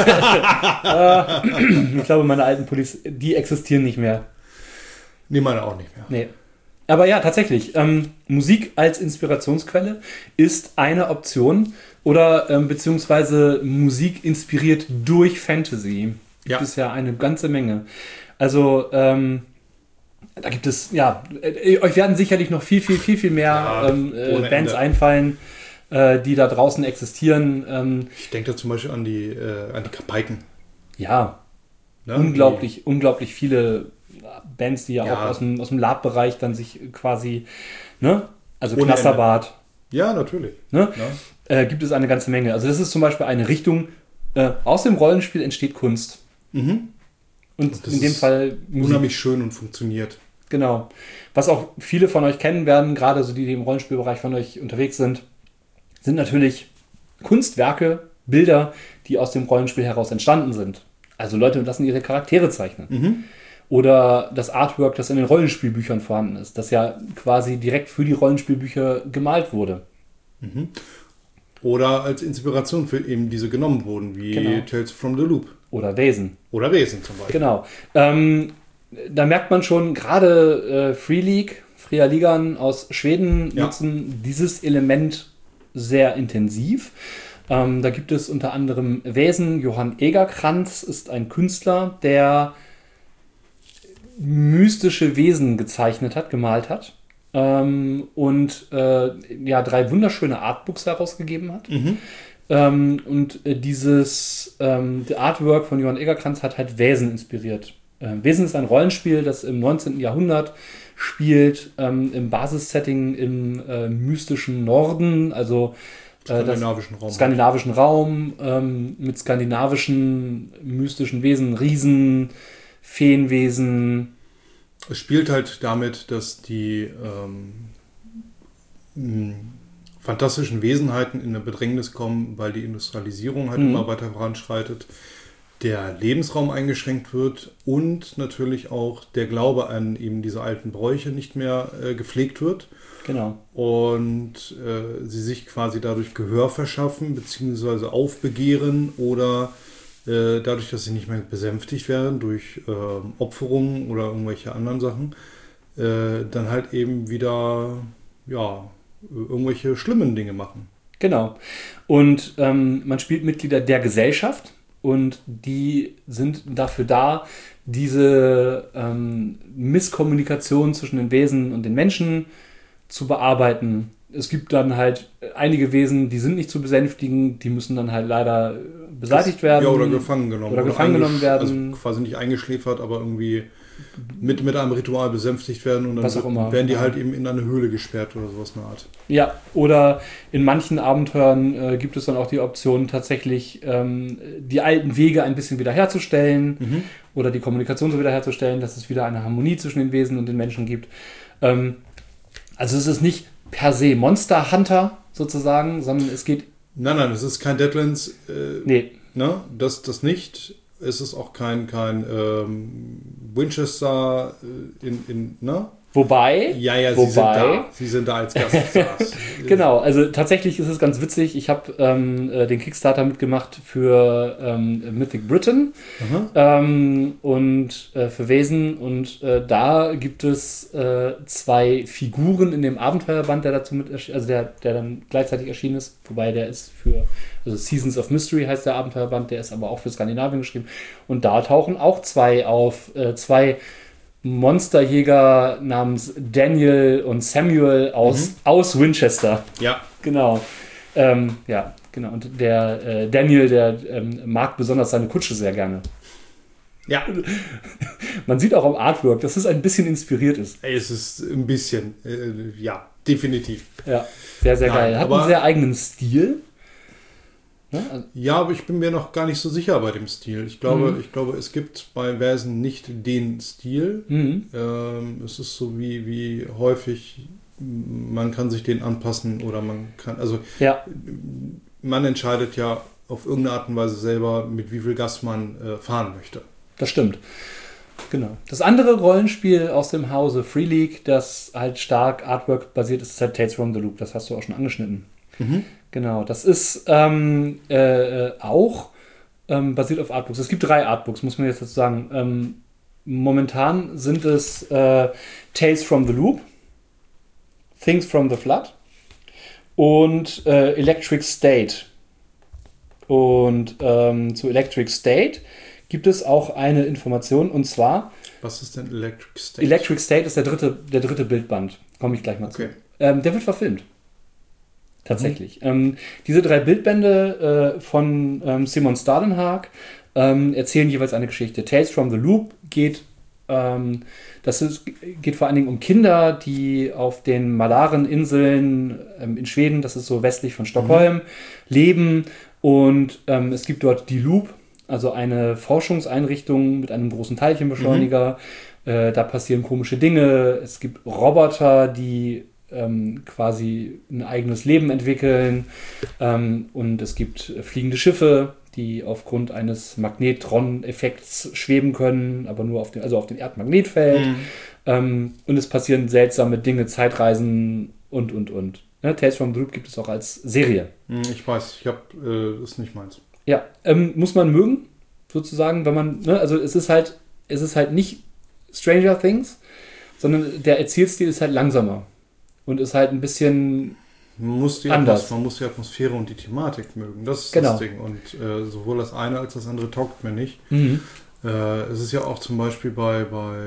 Ich glaube, meine alten Pullis, die existieren nicht mehr. Nee, meine auch nicht mehr. Nee. Aber ja, tatsächlich, Musik als Inspirationsquelle ist eine Option oder beziehungsweise Musik inspiriert durch Fantasy. Gibt es ja eine ganze Menge. Also, da gibt es, euch werden sicherlich noch viel mehr Bands einfallen, die da draußen existieren. Ich denke da zum Beispiel an die Kapaiken. Ja, ne? Unglaublich viele Bands, die auch aus dem Lab-Bereich dann sich quasi, ne? Also Knasterbart. Ja, natürlich. Ne? Ja. Gibt es eine ganze Menge. Also das ist zum Beispiel eine Richtung, aus dem Rollenspiel entsteht Kunst. Mhm. Und in dem Fall Musik. Unheimlich schön und funktioniert. Genau. Was auch viele von euch kennen werden, gerade so die im Rollenspielbereich von euch unterwegs sind natürlich Kunstwerke, Bilder, die aus dem Rollenspiel heraus entstanden sind. Also Leute lassen ihre Charaktere zeichnen. Oder das Artwork, das in den Rollenspielbüchern vorhanden ist, das ja quasi direkt für die Rollenspielbücher gemalt wurde. Oder als Inspiration für eben diese genommen wurden, wie Tales from the Loop. Oder Wesen. Oder Wesen zum Beispiel. Genau. Da merkt man schon, gerade Fria Ligan aus Schweden nutzen dieses Element sehr intensiv. Da gibt es unter anderem Wesen. Johan Egerkrantz ist ein Künstler, der mystische Wesen gezeichnet hat, gemalt hat. Und 3 wunderschöne Artbooks herausgegeben hat. Und dieses Artwork von Johann Egerkrantz hat halt Wesen inspiriert. Wesen ist ein Rollenspiel, das im 19. Jahrhundert spielt, im Basissetting im mystischen Norden, also skandinavischen Raum mit skandinavischen mystischen Wesen, Riesen, Feenwesen. Es spielt halt damit, dass die fantastischen Wesenheiten in eine Bedrängnis kommen, weil die Industrialisierung halt immer weiter voranschreitet, der Lebensraum eingeschränkt wird und natürlich auch der Glaube an eben diese alten Bräuche nicht mehr gepflegt wird. Genau. Und sie sich quasi dadurch Gehör verschaffen, beziehungsweise aufbegehren oder dadurch, dass sie nicht mehr besänftigt werden durch Opferungen oder irgendwelche anderen Sachen, dann halt eben wieder irgendwelche schlimmen Dinge machen. Genau. Und man spielt Mitglieder der Gesellschaft und die sind dafür da, diese Misskommunikation zwischen den Wesen und den Menschen zu bearbeiten. Es gibt dann halt einige Wesen, die sind nicht zu besänftigen, die müssen dann halt leider beseitigt werden. Ja, oder gefangen genommen. Oder gefangen genommen werden. Also quasi nicht eingeschläfert, aber irgendwie mit einem Ritual besänftigt werden und dann werden die halt eben in eine Höhle gesperrt oder sowas eine Art. Ja, oder in manchen Abenteuern gibt es dann auch die Option, tatsächlich die alten Wege ein bisschen wiederherzustellen oder die Kommunikation so wiederherzustellen, dass es wieder eine Harmonie zwischen den Wesen und den Menschen gibt. Also es ist nicht per se Monster Hunter sozusagen, sondern es geht... Nein, es ist kein Deadlands. Nee. Ne? Das nicht. Es ist auch kein Winchester ne? Wobei, Sie sind da als Gaststars. Genau, also tatsächlich ist es ganz witzig. Ich habe den Kickstarter mitgemacht für Mythic Britain und für Wesen und da gibt es 2 Figuren in dem Abenteuerband, der dazu der dann gleichzeitig erschienen ist, wobei der ist also Seasons of Mystery heißt der Abenteuerband, der ist aber auch für Skandinavien geschrieben und da tauchen auch 2 auf, 2 Monsterjäger namens Daniel und Samuel aus Winchester. Ja. Genau. Genau. Und der Daniel, der mag besonders seine Kutsche sehr gerne. Ja. Man sieht auch am Artwork, dass es ein bisschen inspiriert ist. Es ist ein bisschen, definitiv. Ja, sehr, sehr geil. Hat einen sehr eigenen Stil. Ja, aber ich bin mir noch gar nicht so sicher bei dem Stil. Ich glaube, es gibt bei Wesen nicht den Stil. Es ist so wie häufig, man kann sich den anpassen oder man kann, man entscheidet ja auf irgendeine Art und Weise selber, mit wie viel Gas man fahren möchte. Das stimmt. Genau. Das andere Rollenspiel aus dem Hause Free League, das halt stark Artwork basiert ist, halt Tales from the Loop. Das hast du auch schon angeschnitten. Genau, das ist auch basiert auf Artbooks. Es gibt 3 Artbooks, muss man jetzt dazu sagen. Momentan sind es Tales from the Loop, Things from the Flood und Electric State. Und zu Electric State gibt es auch eine Information und zwar... Was ist denn Electric State? Electric State ist der dritte Bildband. Komme ich gleich mal zu. Der wird verfilmt. Tatsächlich. Diese 3 Bildbände von Simon Stalenhag erzählen jeweils eine Geschichte. Tales from the Loop geht vor allen Dingen um Kinder, die auf den Malareninseln in Schweden, das ist so westlich von Stockholm, leben. Und es gibt dort die Loop, also eine Forschungseinrichtung mit einem großen Teilchenbeschleuniger. Da passieren komische Dinge. Es gibt Roboter, die quasi ein eigenes Leben entwickeln. Und es gibt fliegende Schiffe, die aufgrund eines Magnetron-Effekts schweben können, aber nur auf dem Erdmagnetfeld. Und es passieren seltsame Dinge, Zeitreisen und. Ne? Tales from the Loop gibt es auch als Serie. Ich weiß, das ist nicht meins. Ja, muss man mögen, sozusagen, wenn man, ne? Also es ist halt nicht Stranger Things, sondern der Erzählstil ist halt langsamer und ist halt ein bisschen anders. Man muss die Atmosphäre und die Thematik mögen. Das ist genau. Das Ding. Und sowohl das eine als das andere taugt mir nicht. Es ist ja auch zum Beispiel bei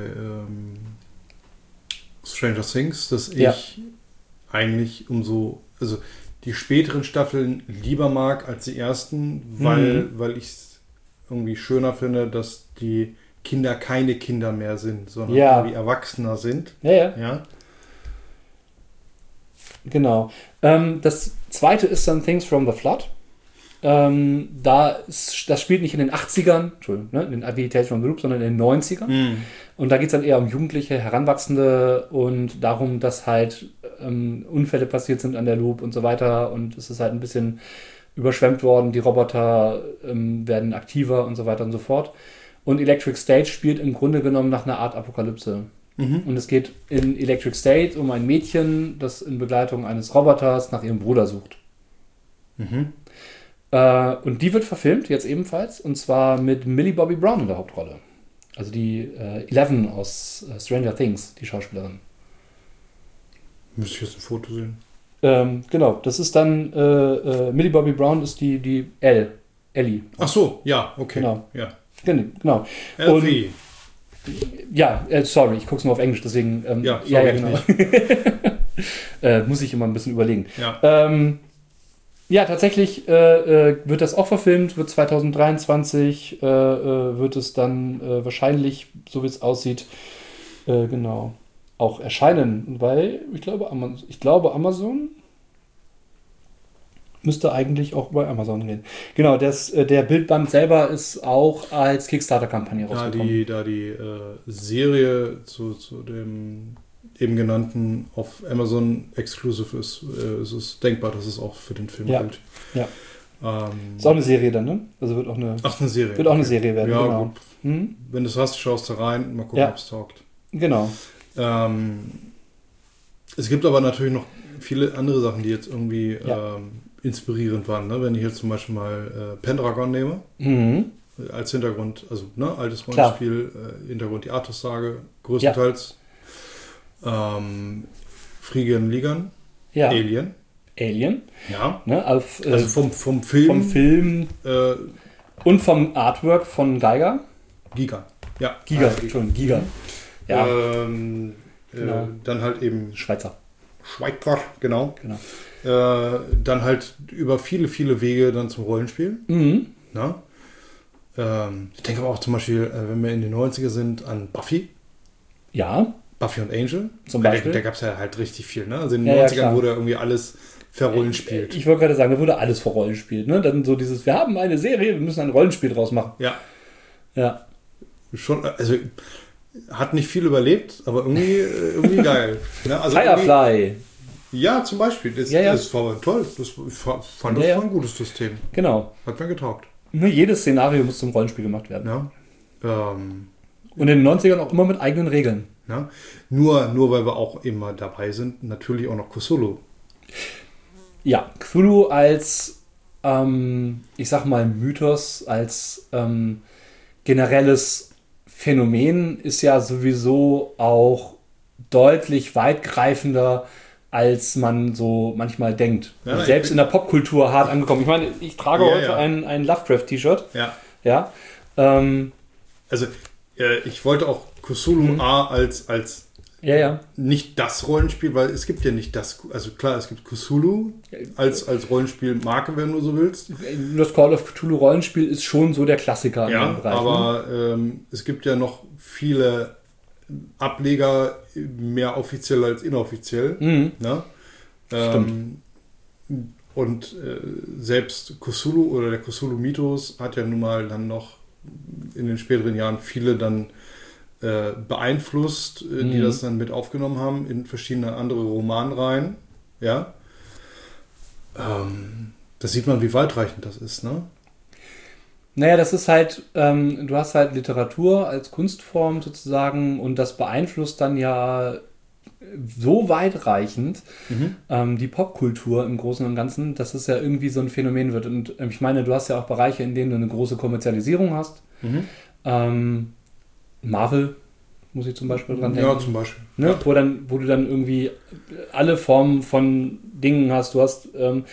Stranger Things, dass ich eigentlich also die späteren Staffeln lieber mag als die ersten, weil ich es irgendwie schöner finde, dass die Kinder keine Kinder mehr sind, sondern irgendwie Erwachsener sind. Ja. Genau. Das zweite ist dann Things from the Flood. Das spielt nicht in den 80ern, Entschuldigung, ne, in den Tales from the Loop, sondern in den 90ern. Und da geht es dann eher um Jugendliche, Heranwachsende und darum, dass halt Unfälle passiert sind an der Loop und so weiter. Und es ist halt ein bisschen überschwemmt worden. Die Roboter werden aktiver und so weiter und so fort. Und Electric State spielt im Grunde genommen nach einer Art Apokalypse. Und es geht in Electric State um ein Mädchen, das in Begleitung eines Roboters nach ihrem Bruder sucht. Und die wird verfilmt, jetzt ebenfalls, und zwar mit Millie Bobby Brown in der Hauptrolle. Also die Eleven aus Stranger Things, die Schauspielerin. Müsste ich jetzt ein Foto sehen? Genau, das ist dann Millie Bobby Brown ist die Ellie. Ach so, ja, okay. Genau. Ja. Genau. Elfie. Sorry, ich gucke es nur auf Englisch, deswegen. Genau. Muss ich immer ein bisschen überlegen. Tatsächlich wird das auch verfilmt, wird 2023, wird es dann wahrscheinlich, so wie es aussieht, auch erscheinen, weil ich glaube, Amazon müsste eigentlich auch über Amazon gehen. Genau, der Bildband selber ist auch als Kickstarter-Kampagne rausgekommen. Da die Serie zu dem eben genannten auf Amazon exclusive ist es denkbar, dass es auch für den Film gilt. Ja. Ist auch eine Serie dann, ne? Also wird auch eine Serie. Wird auch eine Serie werden, ja, genau. Wenn du es hast, schaust du rein, mal gucken, ob es taugt. Genau. Es gibt aber natürlich noch viele andere Sachen, die jetzt irgendwie inspirierend waren. Ne? Wenn ich jetzt zum Beispiel mal Pendragon nehme, als Hintergrund, also altes Rollenspiel, Hintergrund die Artus-Sage, größtenteils. Phrygian Ligan, Alien. Ja. Ne, also vom Film. Vom Film und vom Artwork von Giga. Giga. Giga. Ja. Genau. Dann halt eben Schweizer, genau. Dann halt über viele, viele Wege dann zum Rollenspiel. Na? Ich denke aber auch zum Beispiel, wenn wir in den 90er sind, an Buffy. Ja. Buffy und Angel. Zum Beispiel. Da gab es ja halt richtig viel. Ne? Also in den 90ern wurde irgendwie alles verrollenspielt. Ich wollte gerade sagen, da wurde alles verrollenspielt. Ne? Dann so dieses, wir haben eine Serie, wir müssen ein Rollenspiel draus machen. Ja. Schon, also hat nicht viel überlebt, aber irgendwie geil. Ne? Also Firefly. Ja, zum Beispiel. Das war toll. Das fand ich ein gutes System. Genau. Hat mir getaugt. Jedes Szenario muss zum Rollenspiel gemacht werden. Ja. Und in den 90ern auch immer mit eigenen Regeln. Ja. Nur weil wir auch immer dabei sind, natürlich auch noch Cthulhu. Ja, Cthulhu als, ich sag mal, Mythos, als generelles Phänomen ist ja sowieso auch deutlich weitgreifender, als man so manchmal denkt. Ja, selbst in der Popkultur hart angekommen. Ich meine, ich trage heute ein Lovecraft-T-Shirt. Ja. Also, ich wollte auch Cthulhu als nicht das Rollenspiel, weil es gibt ja nicht das, also klar, es gibt Cthulhu als Rollenspielmarke, wenn du so willst. Das Call of Cthulhu Rollenspiel ist schon so der Klassiker. Ja, im Bereich, aber es gibt ja noch viele Ableger, mehr offiziell als inoffiziell. Ne? Stimmt. Und selbst Cthulhu oder der Cthulhu-Mythos hat ja nun mal dann noch in den späteren Jahren viele dann beeinflusst, die das dann mit aufgenommen haben in verschiedene andere Romanreihen. Ja. Das sieht man, wie weitreichend das ist, ne? Naja, das ist halt, du hast halt Literatur als Kunstform sozusagen und das beeinflusst dann ja so weitreichend die Popkultur im Großen und Ganzen, dass es ja irgendwie so ein Phänomen wird. Und ich meine, du hast ja auch Bereiche, in denen du eine große Kommerzialisierung hast. Marvel, muss ich zum Beispiel dran denken. Ja, zum Beispiel. Ne? Ja. Wo du dann irgendwie alle Formen von Dingen hast. Du hast,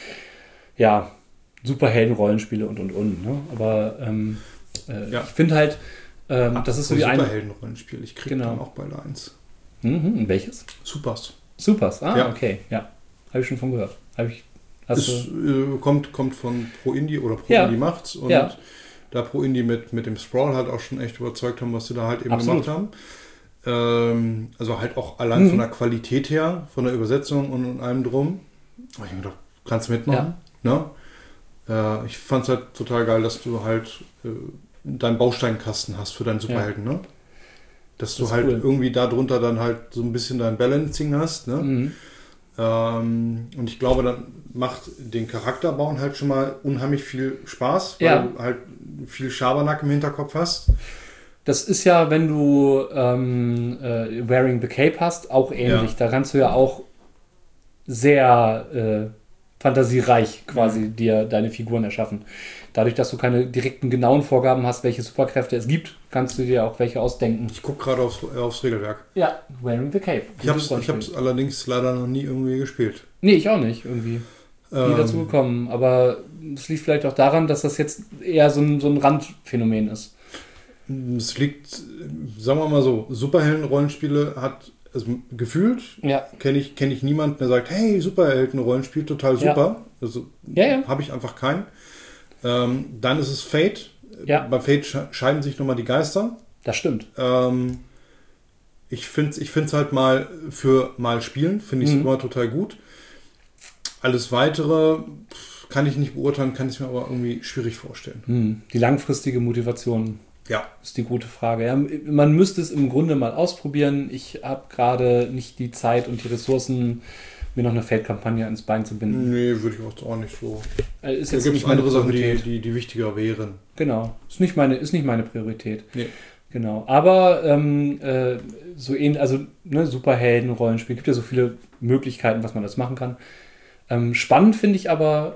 Superhelden-Rollenspiele und. Ne? Aber ich finde halt, das ist so die eine... Superhelden-Rollenspiel. Ich kriege dann auch beide eins. Welches? Supers. Ja. Okay. Ja. Habe ich schon von gehört. Kommt von Pro Indie oder Pro Indie macht's. Und da Pro Indie mit dem Sprawl halt auch schon echt überzeugt haben, was sie da halt eben gemacht haben. Also halt auch allein von der Qualität her, von der Übersetzung und allem drum. Ich habe gedacht, kannst du mitmachen. Ja. Ne? Ich fand es halt total geil, dass du halt deinen Bausteinkasten hast für deinen Superhelden. Ne? Dass du halt irgendwie darunter dann halt so ein bisschen dein Balancing hast. Ne? Und ich glaube, dann macht den Charakterbauen halt schon mal unheimlich viel Spaß, weil du halt viel Schabernack im Hinterkopf hast. Das ist ja, wenn du Wearing the Cape hast, auch ähnlich. Da kannst du ja auch sehr fantasiereich quasi dir deine Figuren erschaffen. Dadurch, dass du keine direkten, genauen Vorgaben hast, welche Superkräfte es gibt, kannst du dir auch welche ausdenken. Ich gucke gerade aufs Regelwerk. Ja, Wearing the Cape. Ich hab's allerdings leider noch nie irgendwie gespielt. Nee, ich auch nicht irgendwie. Nie dazu gekommen. Aber es liegt vielleicht auch daran, dass das jetzt eher so ein Randphänomen ist. Es liegt, sagen wir mal so, Superhelden-Rollenspiele hat, also gefühlt, kenne ich niemanden, der sagt, hey, Superhelden-Rollenspiel, total super. Ja. Also habe ich einfach keinen. Dann ist es Fate. Ja. Bei Fate scheiden sich nochmal die Geister. Das stimmt. Ich finde es halt mal spielen, finde ich es immer total gut. Alles Weitere kann ich nicht beurteilen, kann ich mir aber irgendwie schwierig vorstellen. Die langfristige Motivation ist die gute Frage. Ja, man müsste es im Grunde mal ausprobieren. Ich habe gerade nicht die Zeit und die Ressourcen, mir noch eine Fate-Kampagne ins Bein zu binden. Nee, würde ich auch nicht so. Da gibt es andere Sachen, die wichtiger wären. Genau. Ist nicht meine Priorität. Nee. Genau. Aber so ähnlich, also Superhelden-Rollenspiel, gibt ja so viele Möglichkeiten, was man das machen kann. Spannend finde ich aber,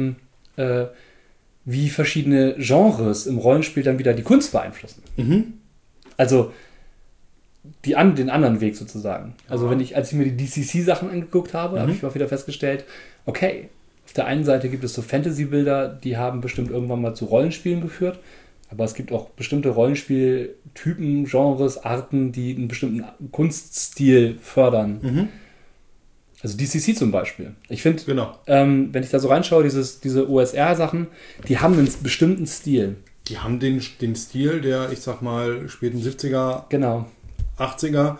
wie verschiedene Genres im Rollenspiel dann wieder die Kunst beeinflussen. Also den anderen Weg sozusagen. Also als ich mir die DCC-Sachen angeguckt habe, habe ich auch wieder festgestellt, okay, auf der einen Seite gibt es so Fantasy-Bilder, die haben bestimmt irgendwann mal zu Rollenspielen geführt, aber es gibt auch bestimmte Rollenspieltypen, Genres, Arten, die einen bestimmten Kunststil fördern. Also DCC zum Beispiel. Ich finde, wenn ich da so reinschaue, diese OSR-Sachen, die haben einen bestimmten Stil. Die haben den Stil der, ich sag mal, späten 70er, 80er,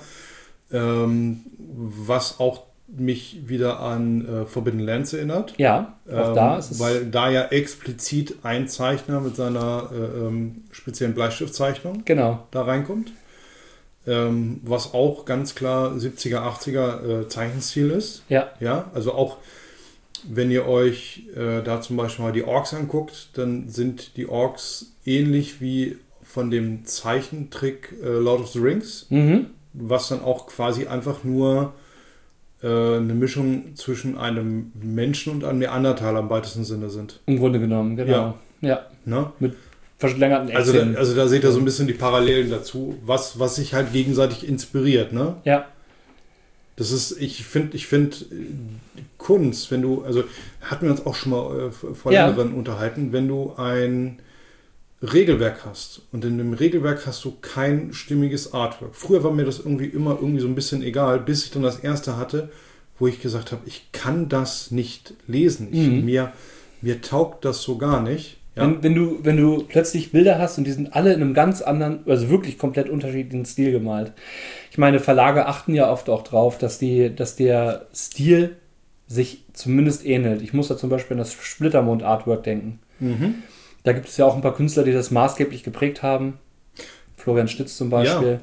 was auch mich wieder an Forbidden Lands erinnert. Ja, auch da ist es. Weil da ja explizit ein Zeichner mit seiner speziellen Bleistiftzeichnung da reinkommt. Was auch ganz klar 70er, 80er Zeichenstil ist. Ja. Also auch, wenn ihr euch da zum Beispiel mal die Orks anguckt, dann sind die Orks ähnlich wie von dem Zeichentrick Lord of the Rings, was dann auch quasi einfach nur eine Mischung zwischen einem Menschen und einem Neandertaler im weitesten Sinne sind. Im Grunde genommen, genau. Ja. Ne? Mit verlängerten Eckzähnen. Also da seht ihr so ein bisschen die Parallelen dazu, was sich halt gegenseitig inspiriert, ne? Ja. Das ist, ich finde Kunst, wenn du, also hatten wir uns auch schon mal vor längeren unterhalten, wenn du ein Regelwerk hast und in dem Regelwerk hast du kein stimmiges Artwork. Früher war mir das irgendwie so ein bisschen egal, bis ich dann das erste hatte, wo ich gesagt habe, ich kann das nicht lesen. Mir taugt das so gar nicht. Ja. Wenn du plötzlich Bilder hast und die sind alle in einem ganz anderen, also wirklich komplett unterschiedlichen Stil gemalt. Ich meine, Verlage achten ja oft auch drauf, dass der Stil sich zumindest ähnelt. Ich muss da zum Beispiel an das Splittermond-Artwork denken. Da gibt es ja auch ein paar Künstler, die das maßgeblich geprägt haben. Florian Stitz zum Beispiel.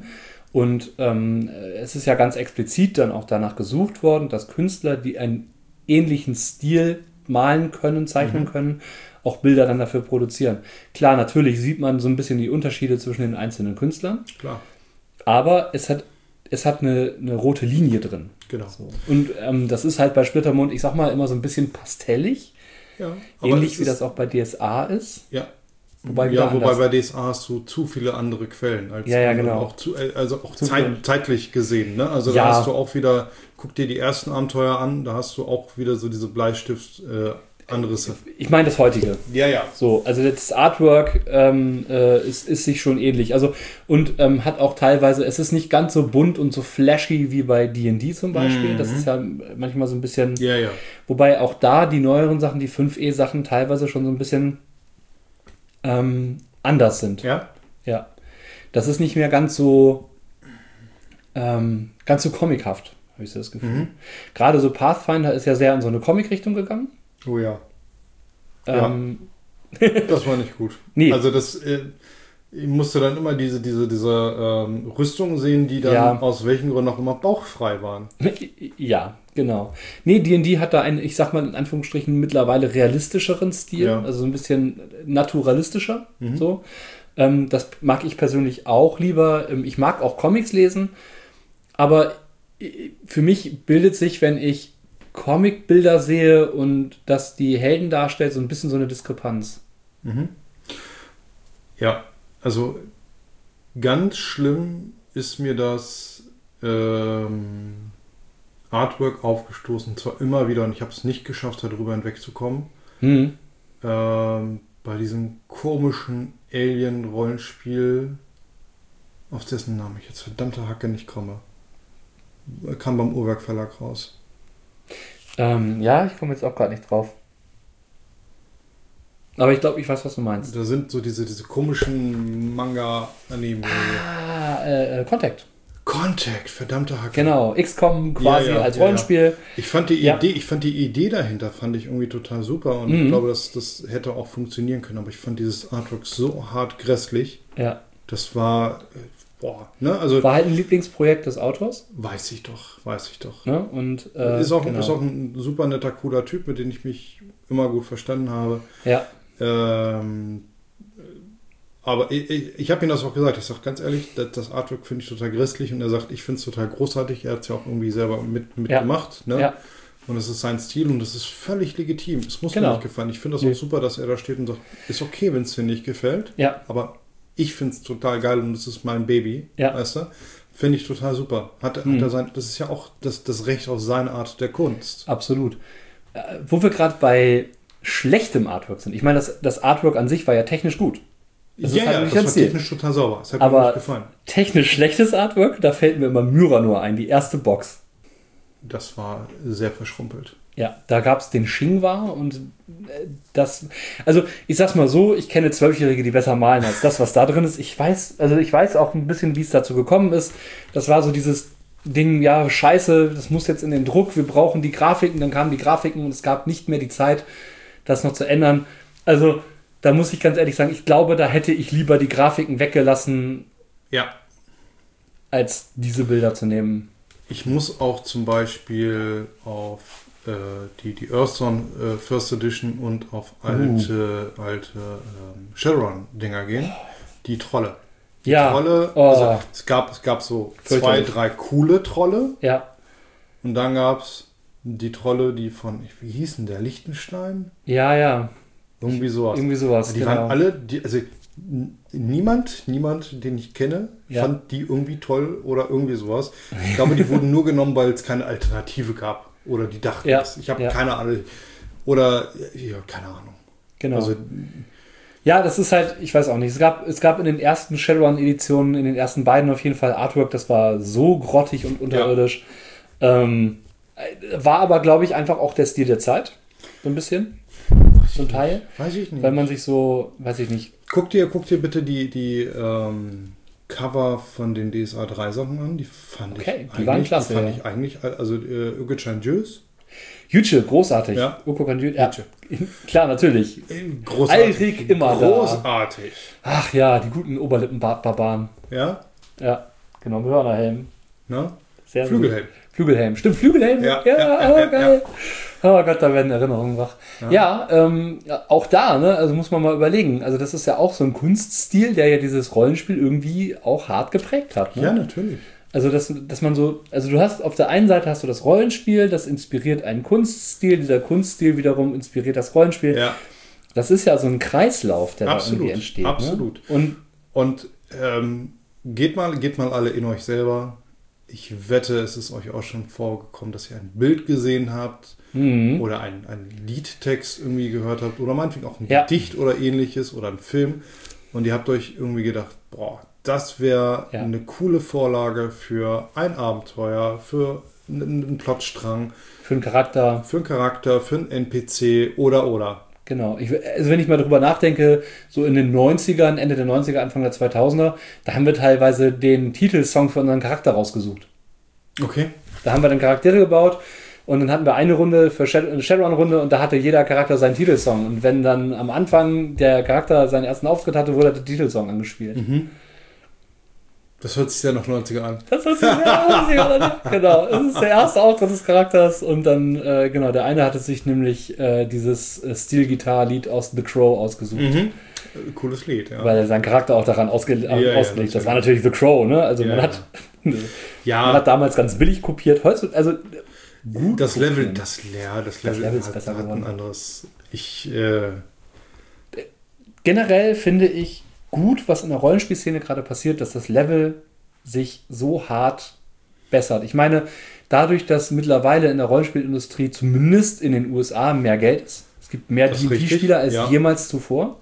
Und es ist ja ganz explizit dann auch danach gesucht worden, dass Künstler, die einen ähnlichen Stil malen können, zeichnen können, auch Bilder dann dafür produzieren. Klar, natürlich sieht man so ein bisschen die Unterschiede zwischen den einzelnen Künstlern. Klar. Aber es hat eine rote Linie drin. Genau. So. Und das ist halt bei Splittermond, ich sag mal, immer so ein bisschen pastellig. Ja, Ähnlich wie das auch bei DSA ist. Ja. Wobei bei DSA hast du zu viele andere Quellen. Als genau. Auch zeitlich gesehen. Ne? Also da hast du auch wieder, guck dir die ersten Abenteuer an, da hast du auch wieder so diese Bleistift-Anrisse. Ich meine das heutige. Ja. So, also das Artwork ist sich schon ähnlich. Also und hat auch teilweise, es ist nicht ganz so bunt und so flashy wie bei D&D zum Beispiel. Das ist ja manchmal so ein bisschen. Ja. Wobei auch da die neueren Sachen, die 5E-Sachen teilweise schon so ein bisschen anders sind. Ja? Ja. Das ist nicht mehr ganz so comichaft, habe ich so das Gefühl. Gerade so Pathfinder ist ja sehr in so eine Comic-Richtung gegangen. Oh ja. Das war nicht gut. Nee. Also ich musste dann immer diese Rüstungen sehen, die dann aus welchen Gründen auch immer bauchfrei waren. Ja, genau. Nee, D&D hat da einen, ich sag mal in Anführungsstrichen, mittlerweile realistischeren Stil, also so ein bisschen naturalistischer. So. Das mag ich persönlich auch lieber. Ich mag auch Comics lesen, aber für mich bildet sich, wenn ich Comicbilder sehe und dass die Helden darstellt, so ein bisschen so eine Diskrepanz. Ja, also ganz schlimm ist mir das Artwork aufgestoßen, zwar immer wieder, und ich habe es nicht geschafft, darüber hinwegzukommen, bei diesem komischen Alien-Rollenspiel, auf dessen Namen ich jetzt verdammte Hacke nicht komme. Kam beim Uhrwerk Verlag raus. Ja, ich komme jetzt auch gerade nicht drauf. Aber ich glaube, ich weiß, was du meinst. Da sind so diese komischen Manga-Anime. Contact, verdammte Hacke. Genau, XCOM quasi als Rollenspiel. Ich fand die Idee dahinter fand ich irgendwie total super und ich glaube, das hätte auch funktionieren können, aber ich fand dieses Artwork so hart grässlich. Ja. Das war also war halt ein Lieblingsprojekt des Autors. Weiß ich doch. Ne? Und ist auch ein super netter, cooler Typ, mit dem ich mich immer gut verstanden habe. Ja. Aber ich habe ihm das auch gesagt. Ich sage ganz ehrlich, das Artwork finde ich total grässlich und er sagt, ich finde es total großartig. Er hat es ja auch irgendwie selber mitgemacht. Ne? Ja. Und es ist sein Stil und das ist völlig legitim. Es muss mir nicht gefallen. Ich finde das auch super, dass er da steht und sagt, ist okay, wenn es dir nicht gefällt. Ja. Aber ich finde es total geil und es ist mein Baby. Ja. Weißt du? Finde ich total super. Hat er das ist ja auch das Recht auf seine Art der Kunst. Absolut. Wo wir gerade bei schlechtem Artwork sind. Ich meine, das Artwork an sich war ja technisch gut. Das war technisch total sauber. Das hat mir nicht gefallen. Technisch schlechtes Artwork, da fällt mir immer Myranor ein, die erste Box. Das war sehr verschrumpelt. Ja, da gab es den Shingwa und das, also ich sag's mal so, ich kenne 12-Jährige, die besser malen als das, was da drin ist. Ich weiß auch ein bisschen, wie es dazu gekommen ist. Das war so dieses Ding, ja, scheiße, das muss jetzt in den Druck, wir brauchen die Grafiken, dann kamen die Grafiken und es gab nicht mehr die Zeit, das noch zu ändern. Also, da muss ich ganz ehrlich sagen, ich glaube, da hätte ich lieber die Grafiken weggelassen, als diese Bilder zu nehmen. Ich muss auch zum Beispiel auf die Earthstone First Edition und auf alte Shadowrun-Dinger gehen. Die Trolle. Trolle, also es gab so 2, 3 coole Trolle. Ja. Und dann gab es die Trolle, die von, wie hieß denn der, Liechtenstein? Ja. Irgendwie sowas. Die waren alle, niemand, den ich kenne, fand die irgendwie toll oder irgendwie sowas. Ich glaube, die wurden nur genommen, weil es keine Alternative gab. Oder die dachten es. Ich habe keine Ahnung. Oder, keine Ahnung. Genau. Also, ja, das ist halt, ich weiß auch nicht. Es gab in den ersten Shadowrun-Editionen, in den ersten beiden auf jeden Fall Artwork, das war so grottig und unterirdisch. War aber, glaube ich, einfach auch der Stil der Zeit. So ein bisschen. Zum Teil. Weiß ich nicht. Weil man sich so, weiß ich nicht. Guck dir bitte die Cover von den DSA 3 Sachen an. Die fand die waren klasse. Die fand ich eigentlich, also Ögechan Jös. Jütsche, großartig. Ja. Klar, natürlich. Großartig. Alrik immer großartig. Da. Ach ja, die guten Oberlippenbart-Barbaren. Ja? Ja. Genau, mit Hörnerhelm. Ne? Sehr Flügelhelm. Gut. Flügelhelm, stimmt, Flügelhelm. Ja, Geil. Oh Gott, da werden Erinnerungen wach. Ja, auch da, ne, also muss man mal überlegen. Also das ist ja auch so ein Kunststil, der ja dieses Rollenspiel irgendwie auch hart geprägt hat. Ne? Ja, natürlich. Also dass man so, also du hast auf der einen Seite hast du das Rollenspiel, das inspiriert einen Kunststil, dieser Kunststil wiederum inspiriert das Rollenspiel. Ja. Das ist ja so ein Kreislauf, der absolut, da irgendwie entsteht. Absolut. Ne? Und geht mal alle in euch selber. Ich wette, es ist euch auch schon vorgekommen, dass ihr ein Bild gesehen habt oder einen Liedtext irgendwie gehört habt oder meinetwegen auch ein Gedicht oder ähnliches oder ein Film und ihr habt euch irgendwie gedacht, boah, das wäre eine coole Vorlage für ein Abenteuer, für einen Plotstrang. Für einen Charakter. Für einen NPC oder. Genau. Also wenn ich mal drüber nachdenke, so in den 90ern, Ende der 90er, Anfang der 2000er, da haben wir teilweise den Titelsong für unseren Charakter rausgesucht. Okay. Da haben wir dann Charaktere gebaut und dann hatten wir eine Runde für eine Shadowrun-Runde und da hatte jeder Charakter seinen Titelsong. Und wenn dann am Anfang der Charakter seinen ersten Auftritt hatte, wurde der Titelsong angespielt. Mhm. Das hört sich sehr nach 90er an. Das hört sich sehr nach 90er an. Genau, das ist der erste Auftritt des Charakters und dann, genau, der eine hatte sich nämlich dieses Steel-Gitarre-Lied aus The Crow ausgesucht. Mhm. Cooles Lied, ja. Weil er seinen Charakter auch daran ausgelegt hat. Das war natürlich The Crow, ne? Also man hat damals ganz billig kopiert. Heute, also gut. Das Level ist hat besser geworden. Ein anderes. Generell finde ich gut, was in der Rollenspielszene gerade passiert, dass das Level sich so hart bessert. Ich meine, dadurch, dass mittlerweile in der Rollenspielindustrie zumindest in den USA mehr Geld ist, es gibt mehr D&D-Spieler als jemals zuvor,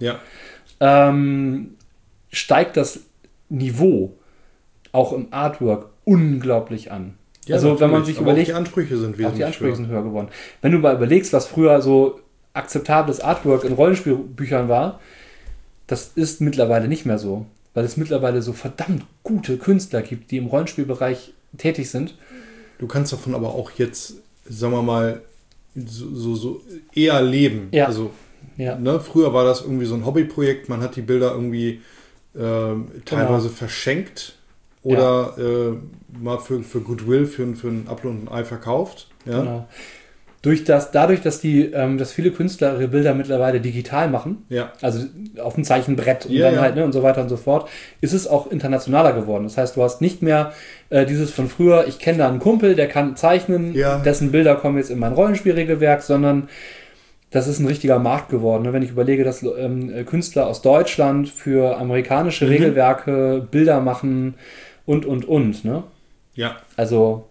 steigt das Niveau auch im Artwork unglaublich an. Ja, also wenn man sich überlegt, auch die Ansprüche sind höher geworden. Wenn du mal überlegst, was früher so akzeptables Artwork in Rollenspielbüchern war, das ist mittlerweile nicht mehr so, weil es mittlerweile so verdammt gute Künstler gibt, die im Rollenspielbereich tätig sind. Du kannst davon aber auch jetzt, sagen wir mal, so eher leben. Ja. Also, ne, früher war das irgendwie so ein Hobbyprojekt, man hat die Bilder irgendwie teilweise verschenkt oder mal für Goodwill, für ein Apfel und ein Ei verkauft. Ja? Genau. Dadurch, dass viele Künstler ihre Bilder mittlerweile digital machen, also auf dem Zeichenbrett und dann halt, ne, und so weiter und so fort, ist es auch internationaler geworden. Das heißt, du hast nicht mehr dieses von früher, ich kenne da einen Kumpel, der kann zeichnen, dessen Bilder kommen jetzt in mein Rollenspielregelwerk, sondern das ist ein richtiger Markt geworden. Ne? Wenn ich überlege, dass Künstler aus Deutschland für amerikanische Regelwerke Bilder machen und. Ne? Ja. Also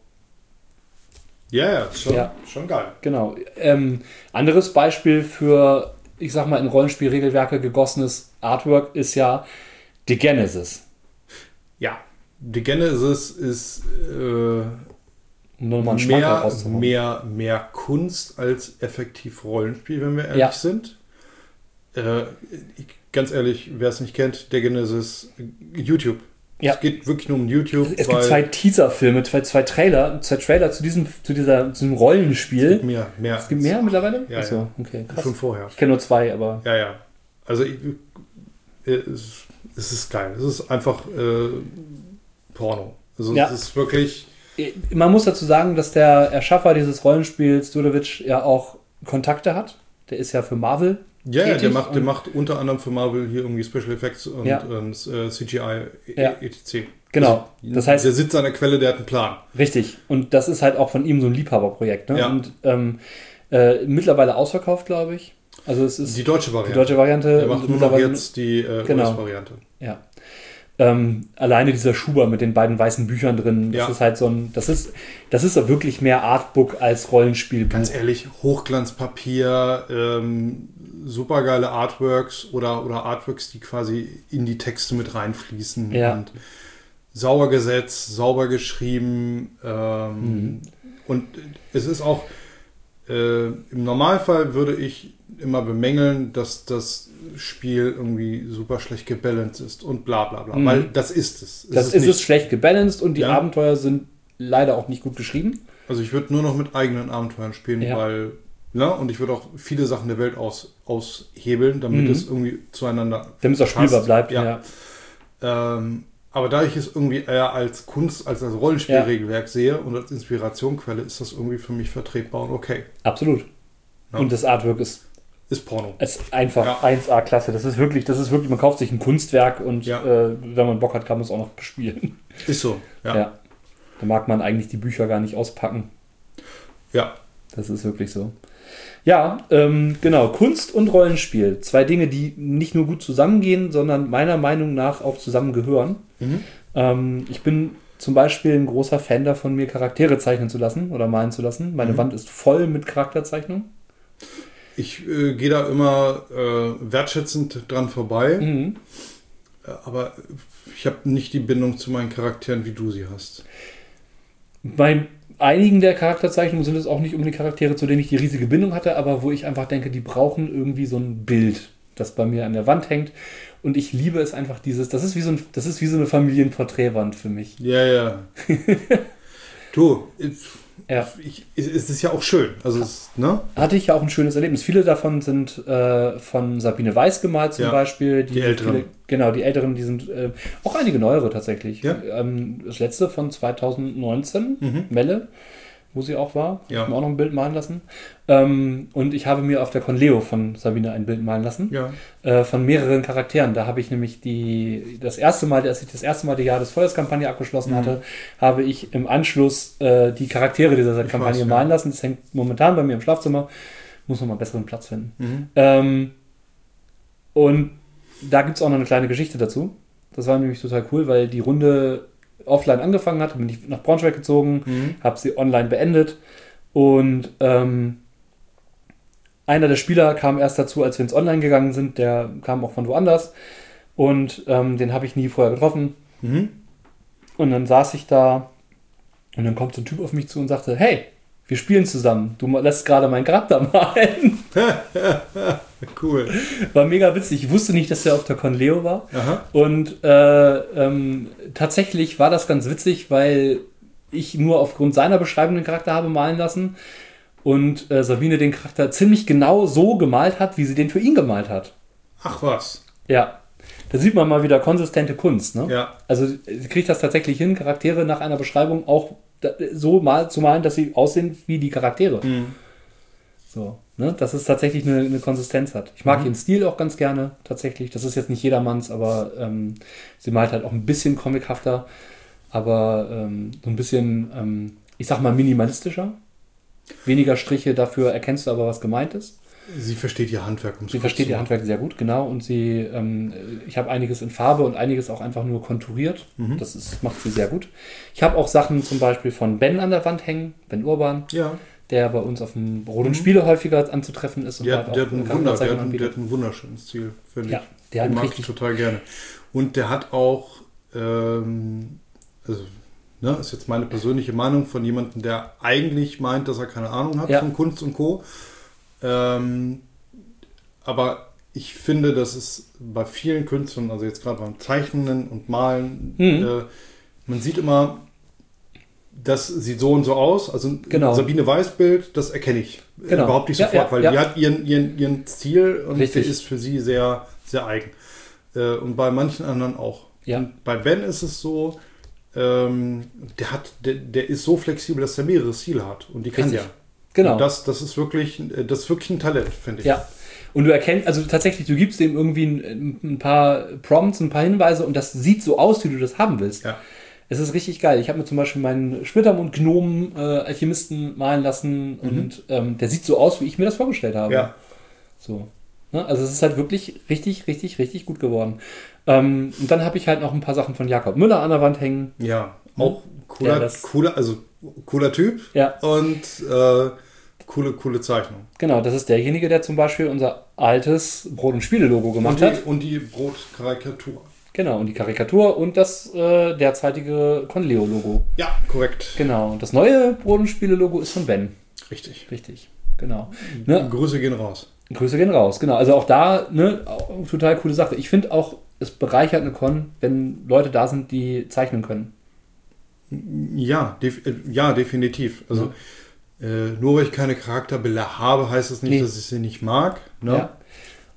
schon geil. Genau. Anderes Beispiel für, ich sag mal, in Rollenspielregelwerke gegossenes Artwork ist ja The Genesis. Ja, The Genesis ist nur mal einen mehr Kunst als effektiv Rollenspiel, wenn wir ehrlich sind. Ganz ehrlich, wer es nicht kennt, The Genesis, YouTube. Ja. Es geht wirklich nur um YouTube. Es gibt 2 Teaserfilme, zwei Trailer zu diesem Rollenspiel. Es gibt mehr mittlerweile? Ja, Achso, okay, krass. Schon vorher. Ich kenne nur 2, aber... Ja. Also es ist geil. Es ist einfach Porno. Also es ist wirklich... Man muss dazu sagen, dass der Erschaffer dieses Rollenspiels, Dudovic, ja auch Kontakte hat. Der ist ja für Marvel tätig. Der macht unter anderem für Marvel hier irgendwie Special Effects und CGI etc. Genau. Also, das heißt, der sitzt an der Quelle, der hat einen Plan. Richtig. Und das ist halt auch von ihm so ein Liebhaberprojekt. Ne? Ja. Und mittlerweile ausverkauft, glaube ich. Also es ist die deutsche Variante. Der macht nur noch jetzt die US-Variante. Ja. Alleine dieser Schuber mit den beiden weißen Büchern drin, das ist halt so ein, das ist wirklich mehr Artbook als Rollenspielbuch. Ganz ehrlich, Hochglanzpapier, supergeile Artworks oder Artworks, die quasi in die Texte mit reinfließen und sauber gesetzt, sauber geschrieben und es ist auch im Normalfall würde ich immer bemängeln, dass das Spiel irgendwie super schlecht gebalanced ist und bla bla bla, weil das ist es. Das ist es schlecht gebalanced und die Abenteuer sind leider auch nicht gut geschrieben. Also ich würde nur noch mit eigenen Abenteuern spielen, weil, und ich würde auch viele Sachen der Welt aushebeln, damit es irgendwie zueinander damit es auch spielbar bleibt, aber Aber da ich es irgendwie eher als Kunst, als Rollenspielregelwerk sehe und als Inspirationquelle, ist das irgendwie für mich vertretbar und okay. Absolut. Ja. Und das Artwork ist Porno. ist einfach 1A-Klasse. Das ist wirklich, man kauft sich ein Kunstwerk und wenn man Bock hat, kann man es auch noch bespielen. Ist so, ja. Da mag man eigentlich die Bücher gar nicht auspacken. Ja. Das ist wirklich so. Ja, genau. Kunst und Rollenspiel. 2 Dinge, die nicht nur gut zusammengehen, sondern meiner Meinung nach auch zusammengehören. Ich bin zum Beispiel ein großer Fan davon, mir Charaktere zeichnen zu lassen oder malen zu lassen. Meine Wand ist voll mit Charakterzeichnungen. Ich gehe da immer wertschätzend dran vorbei. Aber ich habe nicht die Bindung zu meinen Charakteren, wie du sie hast. Bei einigen der Charakterzeichnungen sind es auch nicht unbedingt Charaktere, zu denen ich die riesige Bindung hatte, aber wo ich einfach denke, die brauchen irgendwie so ein Bild, das bei mir an der Wand hängt. Und ich liebe es einfach das ist wie so eine Familienporträtwand für mich. Ja. Du, es ist ja auch schön. Also Hatte ich ja auch ein schönes Erlebnis. Viele davon sind von Sabine Weiß gemalt zum Beispiel. Die Älteren. Die Älteren, die sind auch einige neuere tatsächlich. Ja. Das letzte von 2019, Melle, wo sie auch war. Ja. Habe mir auch noch ein Bild malen lassen. Und ich habe mir auf der Conleo von Sabine ein Bild malen lassen. Ja. Von mehreren Charakteren. Da habe ich nämlich das erste Mal die Jahr des Feuers-Kampagne abgeschlossen hatte, habe ich im Anschluss die Charaktere dieser Kampagne malen lassen. Das hängt momentan bei mir im Schlafzimmer. Muss noch mal einen besseren Platz finden. Und da gibt es auch noch eine kleine Geschichte dazu. Das war nämlich total cool, weil die Runde offline angefangen hat, bin ich nach Braunschweig gezogen, habe sie online beendet und einer der Spieler kam erst dazu, als wir ins Online gegangen sind, der kam auch von woanders und den habe ich nie vorher getroffen. Und dann saß ich da und dann kommt so ein Typ auf mich zu und sagte, hey, wir spielen zusammen, du lässt gerade meinen Charakter malen. Cool. War mega witzig. Ich wusste nicht, dass der auf der Conleo war. Aha. Und tatsächlich war das ganz witzig, weil ich nur aufgrund seiner Beschreibung den Charakter habe malen lassen und Sabine den Charakter ziemlich genau so gemalt hat, wie sie den für ihn gemalt hat. Ach was. Ja. Da sieht man mal wieder konsistente Kunst. Ne? Ja. Also sie kriegt das tatsächlich hin, Charaktere nach einer Beschreibung auch so zu malen, dass sie aussehen wie die Charaktere. So, ne? Dass es tatsächlich eine Konsistenz hat. Ich mag ihren Stil auch ganz gerne, tatsächlich. Das ist jetzt nicht jedermanns, aber sie malt halt auch ein bisschen comichafter, aber so ein bisschen, ich sag mal, minimalistischer. Weniger Striche, dafür erkennst du aber, was gemeint ist. Sie versteht ihr Handwerk. Sie versteht ihr Handwerk sehr gut, genau. Und ich habe einiges in Farbe und einiges auch einfach nur konturiert. Das macht sie sehr gut. Ich habe auch Sachen zum Beispiel von Ben an der Wand hängen, Ben Urban, der bei uns auf dem Rot und Spiele häufiger anzutreffen ist. Und der hat ein wunderschönes Stil, finde ich. Den mag ich total gerne. Und der hat auch, ist jetzt meine persönliche Meinung von jemandem, der eigentlich meint, dass er keine Ahnung hat von Kunst und Co., aber ich finde, dass es bei vielen Künstlern, also jetzt gerade beim Zeichnen und Malen, man sieht immer, das sieht so und so aus. Also Sabine Weiß Bild, das erkenne ich überhaupt nicht sofort, weil die hat ihren Stil und der ist für sie sehr, sehr eigen. Und bei manchen anderen auch. Ja. Und bei Ben ist es so, der ist so flexibel, dass er mehrere Stile hat und die kann Genau. Und das ist wirklich ein Talent, finde ich. Ja. Und du erkennst, also tatsächlich, du gibst dem irgendwie ein paar Prompts, ein paar Hinweise und das sieht so aus, wie du das haben willst. Ja. Es ist richtig geil. Ich habe mir zum Beispiel meinen Splittermund-Gnomen Alchemisten malen lassen und der sieht so aus, wie ich mir das vorgestellt habe. Ja. So. Ne? Also es ist halt wirklich richtig, richtig, richtig gut geworden. Und dann habe ich halt noch ein paar Sachen von Jakob Müller an der Wand hängen. Ja, auch cooler Typ. Ja. Und coole Zeichnung. Genau, das ist derjenige, der zum Beispiel unser altes Brot- und Spiele-Logo gemacht hat. Und die Brotkarikatur. Genau, und die Karikatur und das derzeitige Conleo-Logo. Ja, korrekt. Genau, und das neue Brot- und Spiele-Logo ist von Ben. Richtig, genau. Ne? Grüße gehen raus. Genau. Also auch da, total coole Sache. Ich finde auch, es bereichert eine Con, wenn Leute da sind, die zeichnen können. Ja, definitiv. Also nur weil ich keine Charakterbilder habe, heißt das nicht, dass ich sie nicht mag. Ne? Ja.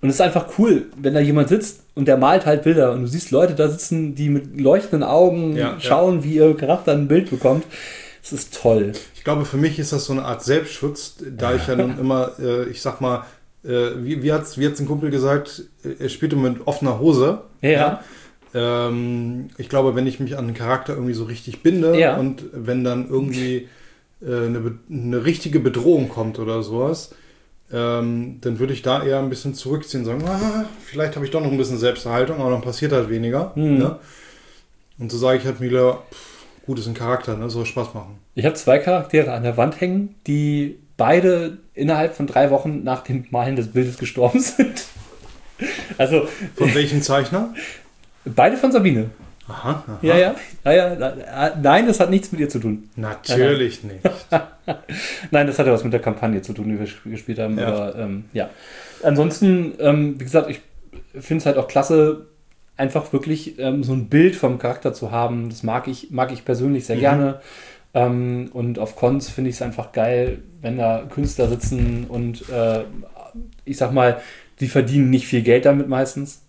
Und es ist einfach cool, wenn da jemand sitzt und der malt halt Bilder und du siehst Leute da sitzen, die mit leuchtenden Augen schauen, wie ihr Charakter ein Bild bekommt. Das ist toll. Ich glaube, für mich ist das so eine Art Selbstschutz, da ich ja nun immer, ich sag mal, wie hat's ein Kumpel gesagt, er spielte mit offener Hose. Ja. Ich glaube, wenn ich mich an einen Charakter irgendwie so richtig binde und wenn dann irgendwie eine richtige Bedrohung kommt oder sowas, dann würde ich da eher ein bisschen zurückziehen und sagen, vielleicht habe ich doch noch ein bisschen Selbsterhaltung, aber dann passiert halt weniger. Ne? Und so sage ich halt mir, gut ist ein Charakter, ne? Soll Spaß machen. Ich habe 2 Charaktere an der Wand hängen, die beide innerhalb von 3 Wochen nach dem Malen des Bildes gestorben sind. Also von welchem Zeichner? Beide von Sabine. Aha. Ja. Nein, das hat nichts mit ihr zu tun. Natürlich nicht. Nein, das hat ja was mit der Kampagne zu tun, die wir gespielt haben. Ja. Aber ansonsten, wie gesagt, ich finde es halt auch klasse, einfach wirklich so ein Bild vom Charakter zu haben. Das mag ich persönlich sehr gerne. Und auf Cons finde ich es einfach geil, wenn da Künstler sitzen und ich sag mal, die verdienen nicht viel Geld damit meistens.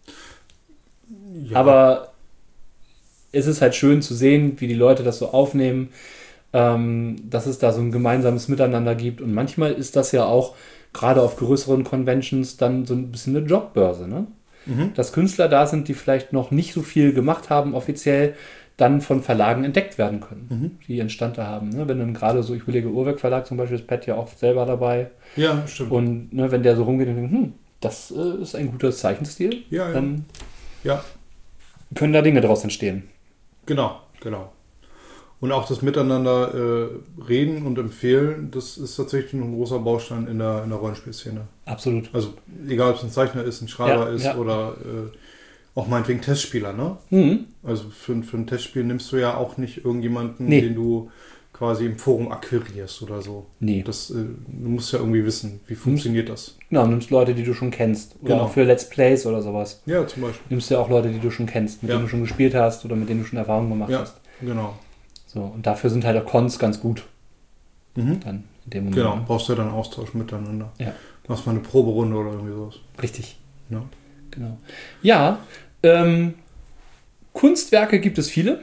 Ja. Aber es ist halt schön zu sehen, wie die Leute das so aufnehmen, dass es da so ein gemeinsames Miteinander gibt. Und manchmal ist das ja auch, gerade auf größeren Conventions, dann so ein bisschen eine Jobbörse, ne? Dass Künstler da sind, die vielleicht noch nicht so viel gemacht haben offiziell, dann von Verlagen entdeckt werden können, die ihren Stand da haben. Ne? Wenn dann gerade so, ich überlege, Urwerk Verlag zum Beispiel, ist Pat ja auch selber dabei. Ja, stimmt. Und ne, wenn der so rumgeht und denkt, das ist ein guter Zeichenstil, dann können da Dinge draus entstehen. Genau. Und auch das Miteinander reden und empfehlen, das ist tatsächlich ein großer Baustein in der Rollenspielszene. Absolut. Also egal, ob es ein Zeichner ist, ein Schreiber ist oder auch meinetwegen Testspieler, ne? Also für ein Testspiel nimmst du ja auch nicht irgendjemanden, den du quasi im Forum akquirierst oder so. Nee. Du musst ja irgendwie wissen, wie funktioniert das. Genau, nimmst Leute, die du schon kennst. Oder auch für Let's Plays oder sowas. Ja, zum Beispiel. Nimmst ja auch Leute, die du schon kennst, mit denen du schon gespielt hast oder mit denen du schon Erfahrungen gemacht hast. Genau. So, und dafür sind halt auch Cons ganz gut. Dann in dem Moment. Genau, brauchst du ja dann Austausch miteinander. Ja. Machst mal eine Proberunde oder irgendwie sowas. Richtig. Ja. Genau. Ja, Kunstwerke gibt es viele.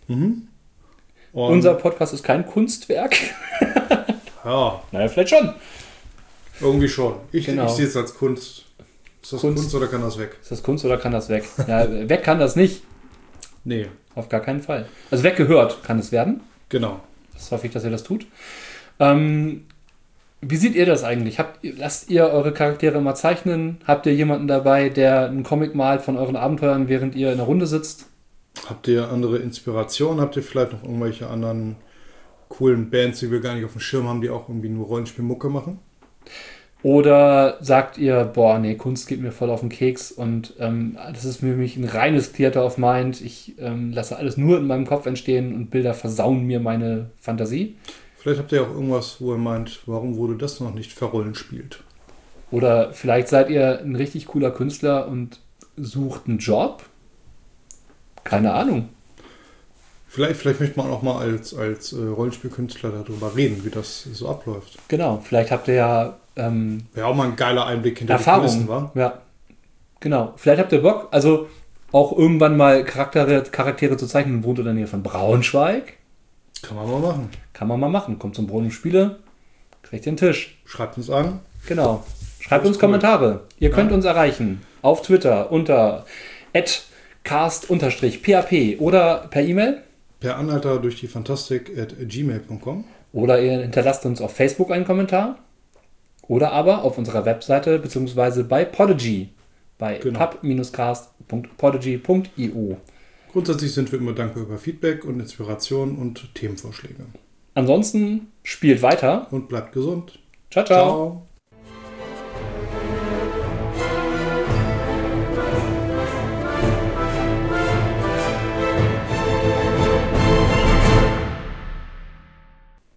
Unser Podcast ist kein Kunstwerk. Ja. Naja, vielleicht schon. Irgendwie schon. Ich sehe es als Kunst. Ist das Kunst oder kann das weg? Ist das Kunst oder kann das weg? Ja, weg kann das nicht. Nee. Auf gar keinen Fall. Also weggehört kann es werden. Genau. Das hoffe ich, dass ihr das tut. Wie seht ihr das eigentlich? Lasst ihr eure Charaktere immer zeichnen? Habt ihr jemanden dabei, der einen Comic malt von euren Abenteuern, während ihr in der Runde sitzt? Habt ihr andere Inspirationen? Habt ihr vielleicht noch irgendwelche anderen coolen Bands, die wir gar nicht auf dem Schirm haben, die auch irgendwie nur Rollenspielmucke machen? Oder sagt ihr, Kunst geht mir voll auf den Keks und das ist für mich ein reines Theater of Mind. Ich lasse alles nur in meinem Kopf entstehen und Bilder versauen mir meine Fantasie. Vielleicht habt ihr auch irgendwas, wo ihr meint, warum wurde das noch nicht verrollenspielt? Oder vielleicht seid ihr ein richtig cooler Künstler und sucht einen Job? Keine Ahnung. Vielleicht möchte man auch mal als Rollenspielkünstler darüber reden, wie das so abläuft. Genau, vielleicht habt ihr ja wäre auch mal ein geiler Einblick hinter Erfahrung. Die Kulissen, wa? Ja, genau. Vielleicht habt ihr Bock, also auch irgendwann mal Charaktere zu zeichnen und wohnt in der Nähe von Braunschweig. Kann man mal machen. Kommt zum Brunnen Spiele, kriegt den Tisch. Schreibt uns an. Genau. Schreibt uns Kommentare. Ihr könnt uns erreichen auf Twitter unter @cast_php oder per E-Mail. Per Anhalter durch die Fantastik@gmail.com. Oder ihr hinterlasst uns auf Facebook einen Kommentar. Oder aber auf unserer Webseite bzw. bei Podigy. Bei pub-cast.podigy.io. Grundsätzlich sind wir immer dankbar über Feedback und Inspiration und Themenvorschläge. Ansonsten spielt weiter. Und bleibt gesund. Ciao, ciao.